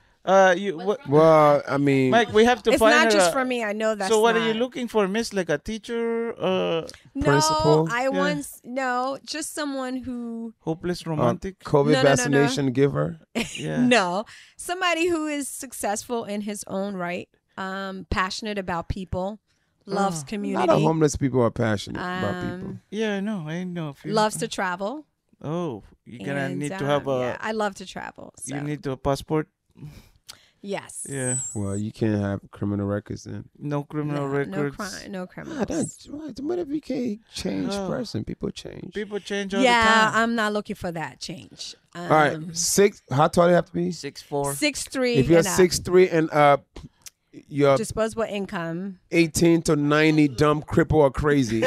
Well, I mean, Mike, we have to It's find not her just a- for me. I know that's So what are not. you looking for, miss? Like a teacher, principal? No, I once just someone who hopeless romantic? COVID No. vaccination giver. Yeah. no, somebody who is successful in his own right, passionate about people, loves A lot community, of homeless people are passionate about people. Yeah, I know. I know. If you- loves to travel. Oh, you're gonna And, need to have a. yeah, I love to travel. So. You need a passport. Yes. Yeah. Well, you can't have criminal records then. No criminal records. No criminals. Ah, that's right. What if you can't change person? People change. People change all the Yeah, time. I'm not looking for that change. All right, 6. How tall do you have to be? 6'4". 6'3". If you're and up. 6'3" and up, you're Disposable income. 18 to 90, dumb, cripple, or crazy.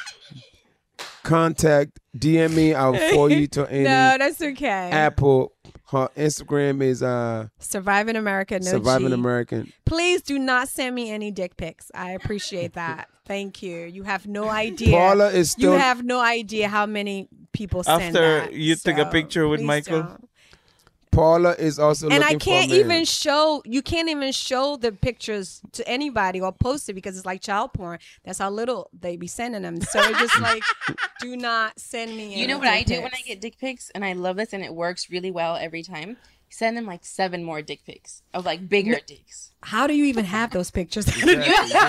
Contact, DM me. I'll forward you to any. No, that's okay. Apple. Her Instagram is Surviving America. No Surviving cheat. American. Please do not send me any dick pics. I appreciate that. Thank you. You have no idea. Paula is still. You have no idea how many people send After that. you took a picture with please Michael. don't. Paula is also And I looking can't for a man. even show. You can't even show the pictures to anybody or post it because it's like child porn. That's how little they be sending them. So it's just like, do not send me. You any know what I dick do pics. when I get dick pics, and I love this, and it works really well every time. Send them like 7 more dick pics of like bigger dicks. How do you even have those pictures? No, it's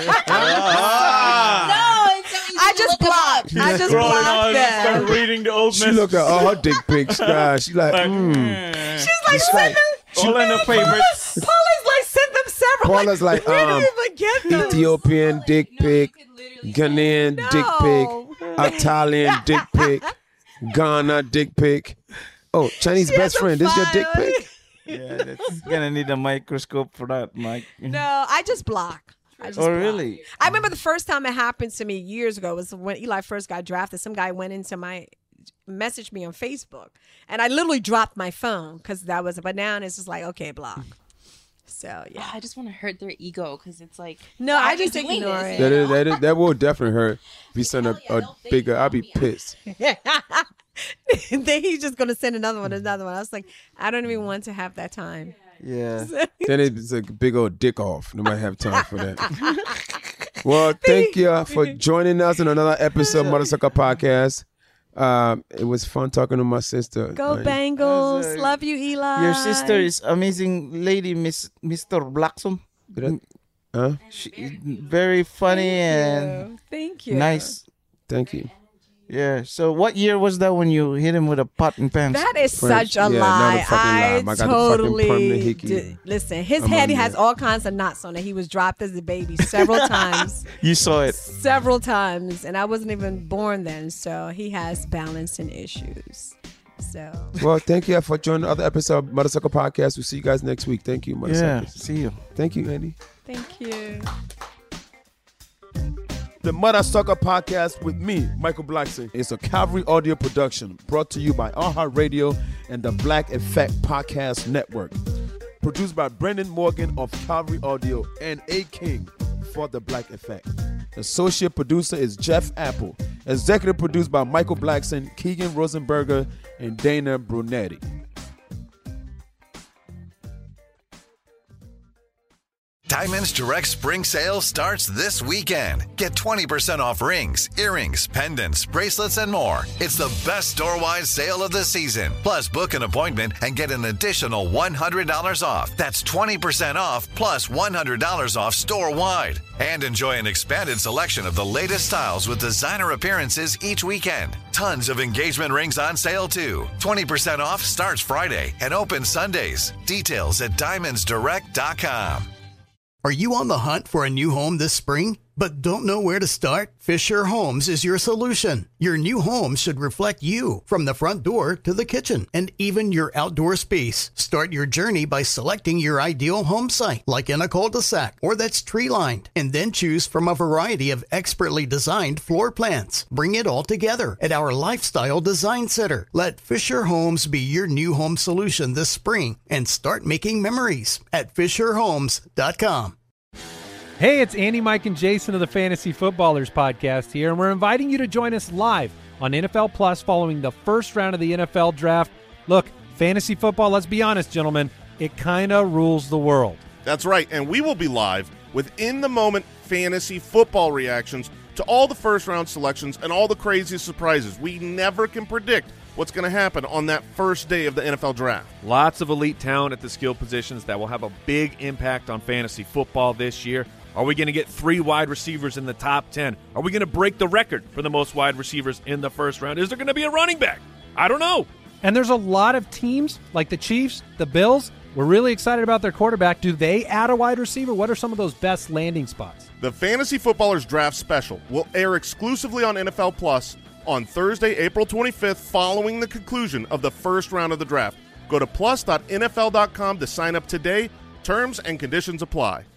so easy I to just look 'em up. blocked. I just blocked them. reading the old She looked at all her dick pics. She's like, She's like, send them. all in the favorites. Paula's like, send them several. Paula's like, where do you even get those? Ethiopian dick pic, Ghanaian dick pic, Italian dick pic, Ghana dick pic. Oh, Chinese best friend. This is your dick pic? Yeah, that's gonna need a microscope for that, Mike. No, I just block. I just Oh, block. really? I remember the first time it happened to me years ago was when Eli first got drafted. Some guy went into messaged me on Facebook, and I literally dropped my phone because that was. But now it's just like, okay, block. So yeah, I just want to hurt their ego because it's like, no, why I are you just doing ignore this? it. That will definitely hurt. If you send a bigger, I'll be pissed. Then he's just gonna send another one. I was like, I don't even want to have that time. Yeah. Then it's a big old dick off. Nobody have time for that. Well, thank you for joining us in another episode of Mothersucker Podcast. It was fun talking to my sister. Go Bengals! Love you, Eli. Your sister is amazing lady, Mr. Blackson. Huh? She very funny and Thank you. nice. Thank you. Yeah. So what year was that when you hit him with a pot and pans? That is such a Yeah, lie. not a fucking lie. I I got the fucking permanent totally hickey. listen. His I'm head on has that. all kinds of knots on it. He was dropped as a baby several times. You saw it. Several times, and I wasn't even born then. So he has balancing issues. So Well, thank you for joining the other episode of Mothersucker Podcast. We'll see you guys next week. Thank you, Yeah. Mothersuckers. See you. Thank you, Andy. thank you. The Mothersucker Podcast with me, Michael Blackson, is a Calvary audio production brought to you by iHeartRadio and the Black Effect Podcast Network. Produced by Brendan Morgan of Calvary Audio and A. King for the Black Effect. Associate producer is Jeff Apple. Executive produced by Michael Blackson, Keegan Rosenberger, and Dana Brunetti. Diamonds Direct Spring Sale starts this weekend. Get 20% off rings, earrings, pendants, bracelets, and more. It's the best store-wide sale of the season. Plus, book an appointment and get an additional $100 off. That's 20% off plus $100 off store-wide. And enjoy an expanded selection of the latest styles with designer appearances each weekend. Tons of engagement rings on sale, too. 20% off starts Friday and opens Sundays. Details at diamondsdirect.com. Are you on the hunt for a new home this spring, but don't know where to start? Fisher Homes is your solution. Your new home should reflect you, from the front door to the kitchen, and even your outdoor space. Start your journey by selecting your ideal home site, like in a cul-de-sac or that's tree-lined, and then choose from a variety of expertly designed floor plans. Bring it all together at our Lifestyle Design Center. Let Fisher Homes be your new home solution this spring and start making memories at FisherHomes.com. Hey, it's Andy, Mike, and Jason of the Fantasy Footballers podcast here, and we're inviting you to join us live on NFL Plus following the first round of the NFL Draft. Look, fantasy football, let's be honest, gentlemen, it kind of rules the world. That's right, and we will be live with in-the-moment fantasy football reactions to all the first-round selections and all the crazy surprises. We never can predict what's going to happen on that first day of the NFL Draft. Lots of elite talent at the skill positions that will have a big impact on fantasy football this year. Are we going to get 3 wide receivers in the top 10? Are we going to break the record for the most wide receivers in the first round? Is there going to be a running back? I don't know. And there's a lot of teams like the Chiefs, the Bills, We're really excited about their quarterback. Do they add a wide receiver? What are some of those best landing spots? The Fantasy Footballers Draft Special will air exclusively on NFL Plus on Thursday, April 25th, following the conclusion of the first round of the draft. Go to plus.nfl.com to sign up today. Terms and conditions apply.